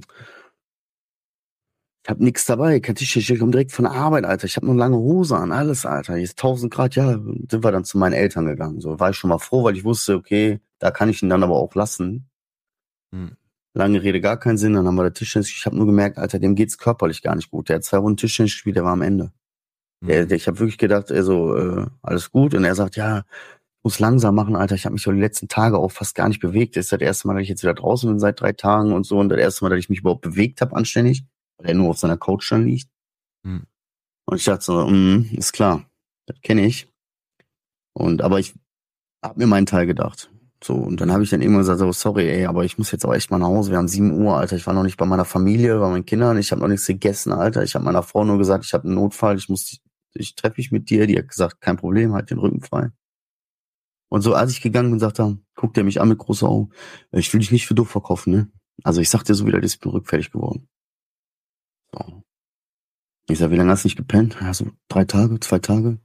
Speaker 3: Ich hab nix dabei, kein Tischtennis, ich komm direkt von der Arbeit, Alter. Ich hab nur lange Hose an, alles, Alter. Jetzt tausend Grad, ja, sind wir dann zu meinen Eltern gegangen. So, war ich schon mal froh, weil ich wusste, okay, da kann ich ihn dann aber auch lassen.
Speaker 4: Mhm.
Speaker 3: Lange Rede, gar keinen Sinn. Dann haben wir da Tischtennis. Ich habe nur gemerkt, Alter, dem geht's körperlich gar nicht gut. Der hat zwei Runden Tischtennis gespielt, der war am Ende.
Speaker 4: Mhm.
Speaker 3: Der, der, ich habe wirklich gedacht, also äh, alles gut. Und er sagt, ja, ich muss langsam machen, Alter. Ich habe mich so die letzten Tage auch fast gar nicht bewegt. Das ist das erste Mal, dass ich jetzt wieder draußen bin seit drei Tagen und so. Und das erste Mal, dass ich mich überhaupt bewegt habe anständig, weil er nur auf seiner Couch dann liegt.
Speaker 4: Mhm.
Speaker 3: Und ich dachte so, mm, ist klar, das kenne ich. Und aber ich habe mir meinen Teil gedacht. So, und dann habe ich dann irgendwann gesagt, so, sorry, ey, aber ich muss jetzt auch echt mal nach Hause. Wir haben sieben Uhr, Alter. Ich war noch nicht bei meiner Familie, bei meinen Kindern. Ich habe noch nichts gegessen, Alter. Ich habe meiner Frau nur gesagt, ich habe einen Notfall. Ich muss ich treffe mich mit dir. Die hat gesagt, kein Problem, halt den Rücken frei. Und so, als ich gegangen bin, sagt er, guckt er mich an mit großen Augen, ich will dich nicht für doof verkaufen, ne? Also ich sag dir so wieder, ich bin rückfällig geworden. So. Ich sag, wie lange hast du nicht gepennt? Ja, so drei Tage, zwei Tage.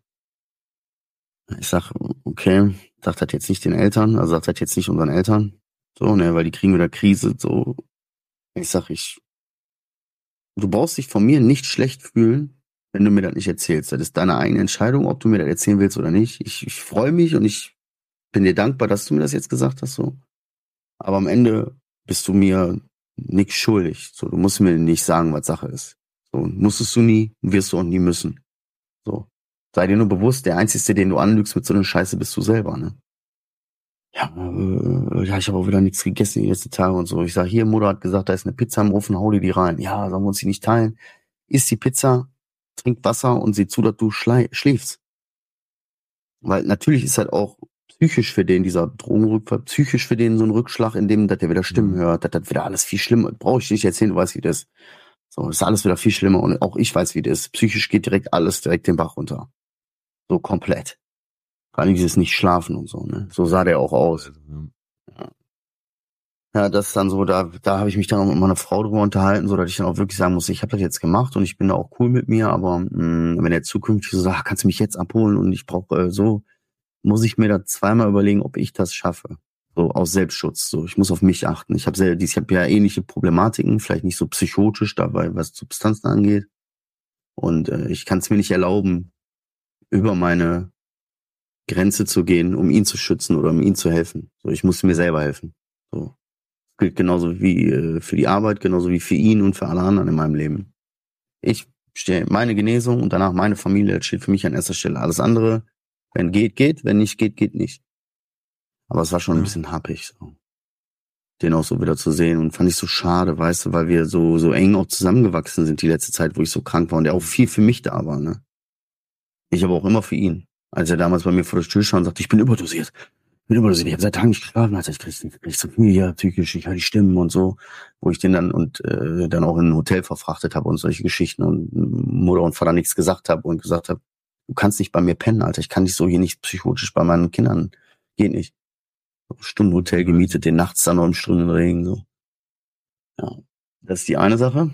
Speaker 3: Ich sag, okay, sagt das jetzt nicht den Eltern, also sagt das jetzt nicht unseren Eltern. So, ne, weil die kriegen wieder Krise, so. Ich sag, ich, du brauchst dich von mir nicht schlecht fühlen, wenn du mir das nicht erzählst. Das ist deine eigene Entscheidung, ob du mir das erzählen willst oder nicht. Ich, ich freue mich und ich bin dir dankbar, dass du mir das jetzt gesagt hast, so. Aber am Ende bist du mir nichts schuldig. So, du musst mir nicht sagen, was Sache ist. So, musstest du nie, wirst du auch nie müssen. So. Sei dir nur bewusst, der Einzige, den du anlügst mit so einer Scheiße, bist du selber, ne? Ja, äh, ja, ich habe auch wieder nichts gegessen die letzten Tage und so. Ich sag, hier, Mutter hat gesagt, da ist eine Pizza im Ofen, hau dir die rein. Ja, sollen wir uns die nicht teilen? Iss die Pizza, trink Wasser und sieh zu, dass du schlei- schläfst. Weil natürlich ist halt auch psychisch für den, dieser Drogenrückfall, psychisch für den so ein Rückschlag, in dem, dass der wieder Stimmen
Speaker 4: Mhm.
Speaker 3: hört, dass das wieder alles viel schlimmer, brauche ich dir nicht erzählen, du weißt, wie das ist. So, ist alles wieder viel schlimmer und auch ich weiß, wie das ist. Psychisch geht direkt alles direkt den Bach runter. So komplett. Vor allem dieses nicht schlafen und so, ne? So sah der auch aus.
Speaker 4: Also, ja.
Speaker 3: Ja, das ist dann so, da, da habe ich mich dann auch mit meiner Frau drüber unterhalten, so dass ich dann auch wirklich sagen muss, ich habe das jetzt gemacht und ich bin da auch cool mit mir, aber mh, wenn er zukünftig so sagt, kannst du mich jetzt abholen und ich brauche äh, so, muss ich mir da zweimal überlegen, ob ich das schaffe. So aus Selbstschutz. So, ich muss auf mich achten. Ich habe ich habe ja ähnliche Problematiken, vielleicht nicht so psychotisch dabei, was Substanzen angeht. Und äh, ich kann es mir nicht erlauben, über meine Grenze zu gehen, um ihn zu schützen oder um ihm zu helfen. So, ich muss mir selber helfen. So. Gilt genauso wie äh, für die Arbeit, genauso wie für ihn und für alle anderen in meinem Leben. Ich stehe meine Genesung und danach meine Familie, das steht für mich an erster Stelle. Alles andere, wenn geht, geht, wenn nicht geht, geht nicht. Aber es war schon ein
Speaker 4: Ja.
Speaker 3: bisschen happig, so. Den auch so wieder zu sehen und fand ich so schade, weißt du, weil wir so, so eng auch zusammengewachsen sind die letzte Zeit, wo ich so krank war und der auch viel für mich da war, ne. Ich aber auch immer für ihn. Als er damals bei mir vor der Tür stand und sagte, ich bin überdosiert. Ich bin überdosiert. Ich habe seit Tagen nicht geschlafen, also ich krieg, ich krieg so viel hier psychisch, ich höre die Stimmen und so, wo ich den dann und äh, dann auch in ein Hotel verfrachtet habe und solche Geschichten und Mutter und Vater nichts gesagt habe und gesagt habe, du kannst nicht bei mir pennen, Alter. Ich kann dich so hier nicht psychotisch bei meinen Kindern. Geht nicht. Stundenhotel gemietet, den nachts dann noch im Stundenregen, so. Ja. Das ist die eine Sache.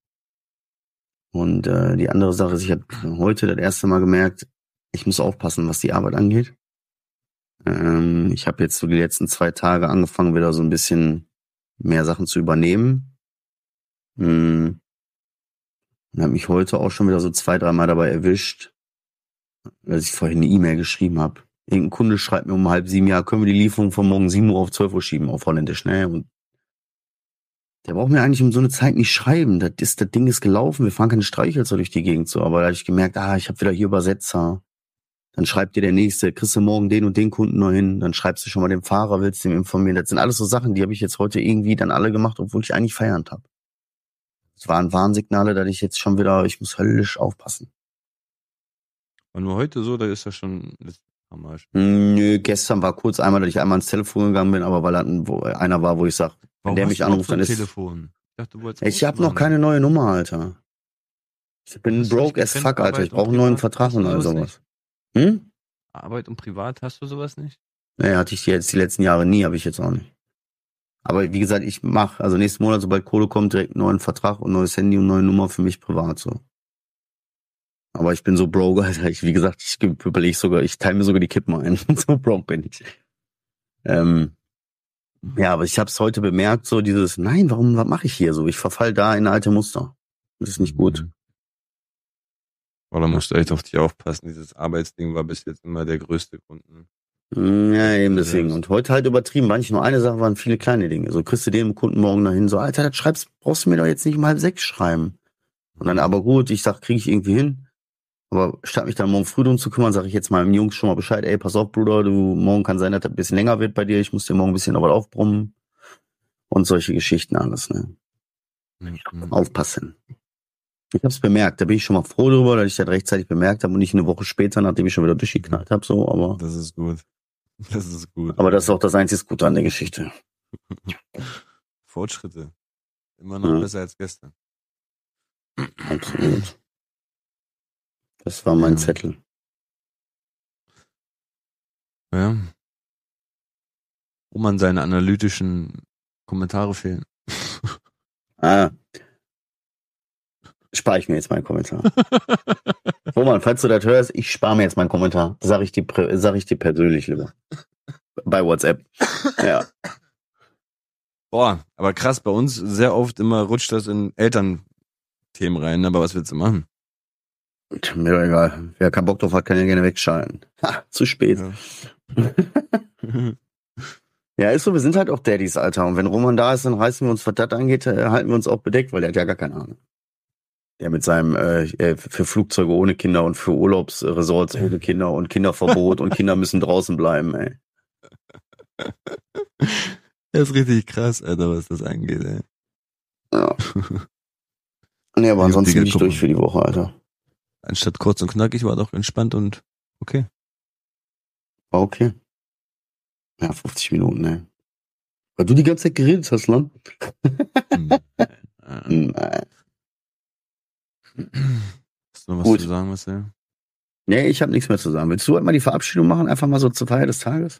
Speaker 3: Und äh, die andere Sache ist, ich habe heute das erste Mal gemerkt, ich muss aufpassen, was die Arbeit angeht. Ähm, ich habe jetzt so die letzten zwei Tage angefangen, wieder so ein bisschen mehr Sachen zu übernehmen. Hm. Und habe mich heute auch schon wieder so zwei, dreimal dabei erwischt, als ich vorhin eine E-Mail geschrieben habe. Irgendein Kunde schreibt mir um halb sieben, ja, können wir die Lieferung von morgen sieben Uhr auf zwölf Uhr schieben, auf Holländisch, ne? Und der braucht mir eigentlich um so eine Zeit nicht schreiben. Das, ist, das Ding ist gelaufen, wir fahren keine Streichhölzer durch die Gegend so. Aber da habe ich gemerkt, ah, ich habe wieder hier Übersetzer. Dann schreibt dir der Nächste, kriegst du morgen den und den Kunden noch hin. Dann schreibst du schon mal dem Fahrer, willst du ihm informieren. Das sind alles so Sachen, die habe ich jetzt heute irgendwie dann alle gemacht, obwohl ich eigentlich Feierabend habe. Es waren Warnsignale, dass ich jetzt schon wieder, ich muss höllisch aufpassen.
Speaker 4: Und nur heute so, da ist das schon, das haben wir schon.
Speaker 3: Nö, gestern war kurz einmal, dass ich einmal ans Telefon gegangen bin, aber weil dann wo, einer war, wo ich sag, wenn der mich anruft, dann ist...
Speaker 4: Telefon? Ich dachte, du wolltest
Speaker 3: Ich habe noch
Speaker 4: auswandern.
Speaker 3: keine neue Nummer, Alter. Ich bin
Speaker 4: Hast du
Speaker 3: broke
Speaker 4: nicht
Speaker 3: as
Speaker 4: getrennt,
Speaker 3: fuck, Alter.
Speaker 4: Arbeit
Speaker 3: Ich
Speaker 4: und
Speaker 3: brauche einen neuen
Speaker 4: Privat?
Speaker 3: Vertrag
Speaker 4: Hast du
Speaker 3: und all
Speaker 4: sowas
Speaker 3: sowas. Hm?
Speaker 4: Arbeit und Privat, hast du sowas nicht?
Speaker 3: Nee, hatte ich jetzt die letzten Jahre nie, habe ich jetzt auch nicht. Aber wie gesagt, ich mache, also nächsten Monat, sobald Kohle kommt, direkt einen neuen Vertrag und neues Handy und neue Nummer für mich privat, so. Aber ich bin so broke, Alter. Ich, wie gesagt, ich überlege sogar, ich teile mir sogar die Kippen ein. So broke bin ich. Ähm, ja, aber ich habe es heute bemerkt, so dieses, nein, warum, was mache ich hier so? Ich verfall da in alte Muster. Das ist nicht gut.
Speaker 4: Mhm. Oh, da musst du echt auf dich aufpassen. Dieses Arbeitsding war bis jetzt immer der größte Grund. Ne?
Speaker 3: Ja, eben deswegen.
Speaker 4: Selbst.
Speaker 3: Und heute halt übertrieben, war nicht nur eine Sache, waren viele kleine Dinge. So kriegst du den Kunden morgen dahin, so, Alter, das schreibst, brauchst du mir doch jetzt nicht um halb sechs schreiben. Und dann, aber gut, ich sag, kriege ich irgendwie hin. Aber statt mich dann morgen früh drum zu kümmern, sage ich jetzt meinem Jungs schon mal Bescheid, ey, pass auf, Bruder, du, morgen kann sein, dass das ein bisschen länger wird bei dir, ich muss dir morgen ein bisschen noch was aufbrummen. Und solche Geschichten alles, ne.
Speaker 4: Mhm.
Speaker 3: Aufpassen. Ich hab's bemerkt, da bin ich schon mal froh drüber, dass ich das rechtzeitig bemerkt habe und nicht eine Woche später, nachdem ich schon wieder durchgeknallt habe, so, aber,
Speaker 4: Das ist gut. Das ist gut.
Speaker 3: aber das ist auch das einzige Gute an der Geschichte.
Speaker 4: Fortschritte. Immer noch
Speaker 3: Ja.
Speaker 4: besser als gestern.
Speaker 3: Absolut. Das war mein
Speaker 4: Ja.
Speaker 3: Zettel.
Speaker 4: Ja. Wo man seine analytischen Kommentare fehlen.
Speaker 3: Ah. Spare ich mir jetzt meinen Kommentar. Roman, falls du das hörst, ich spare mir jetzt meinen Kommentar. Sag ich dir, sag ich dir persönlich lieber. Bei WhatsApp. Ja.
Speaker 4: Boah, aber krass, bei uns sehr oft immer rutscht das in Elternthemen rein, aber was willst du machen?
Speaker 3: Mir doch egal. Wer keinen Bock drauf hat, kann ja gerne wegschalten. Ha, zu spät.
Speaker 4: Ja.
Speaker 3: Ja, ist so, wir sind halt auch Daddys, Alter. Und wenn Roman da ist, dann reißen wir uns, was das angeht, äh, halten wir uns auch bedeckt, weil der hat ja gar keine Ahnung. Der mit seinem äh, für Flugzeuge ohne Kinder und für Urlaubsresorts ohne Kinder und Kinderverbot und Kinder müssen draußen bleiben, ey.
Speaker 4: Das ist richtig krass, Alter, was das angeht, ey.
Speaker 3: Ja. Nee, aber
Speaker 4: Ich
Speaker 3: ansonsten
Speaker 4: hab die
Speaker 3: bin ich
Speaker 4: geguckt.
Speaker 3: durch für die Woche, Alter.
Speaker 4: Anstatt kurz und knackig war doch entspannt und okay.
Speaker 3: War okay. Ja, fünfzig Minuten, ey. Weil du die ganze Zeit geredet hast, ne?
Speaker 4: Hm. Äh,
Speaker 3: Nein.
Speaker 4: Hast du noch was
Speaker 3: Gut.
Speaker 4: zu sagen, Marcel?
Speaker 3: Nee, ich habe nichts mehr zu sagen. Willst du halt mal die Verabschiedung machen? Einfach mal so zur Feier des Tages?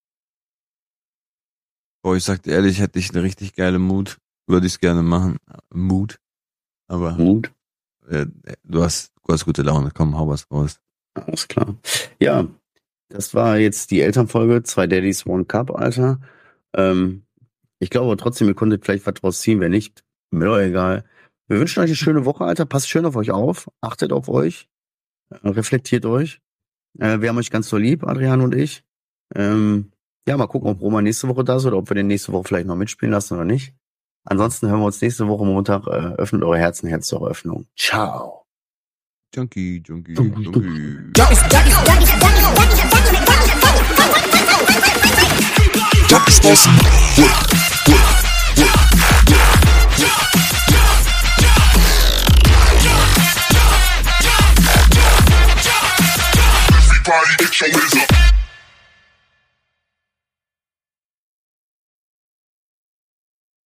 Speaker 4: Boah, ich sag dir ehrlich, hätte ich eine richtig geile Mut, würde ich es gerne machen. Mut. Aber
Speaker 3: Mut.
Speaker 4: äh, du hast, du hast gute Laune, komm, hau was raus.
Speaker 3: Alles klar. Ja, das war jetzt die Elternfolge. Zwei Daddies, One Cup, Alter. Ähm, ich glaube aber trotzdem, ihr konntet vielleicht was draus ziehen. Wenn nicht, mir doch egal. Wir wünschen euch eine schöne Woche, Alter. Passt schön auf euch auf. Achtet auf euch. Äh, reflektiert euch. Äh, wir haben euch ganz so lieb, Adrian und ich. Ähm, ja, mal gucken, ob Roman nächste Woche da ist oder ob wir den nächste Woche vielleicht noch mitspielen lassen oder nicht. Ansonsten hören wir uns nächste Woche Montag. Äh, öffnet eure Herzen, Herz zur Öffnung. Ciao.
Speaker 4: Junkie, Junkie,
Speaker 3: Junkie,
Speaker 4: Junkie.
Speaker 1: Everybody get your hands up.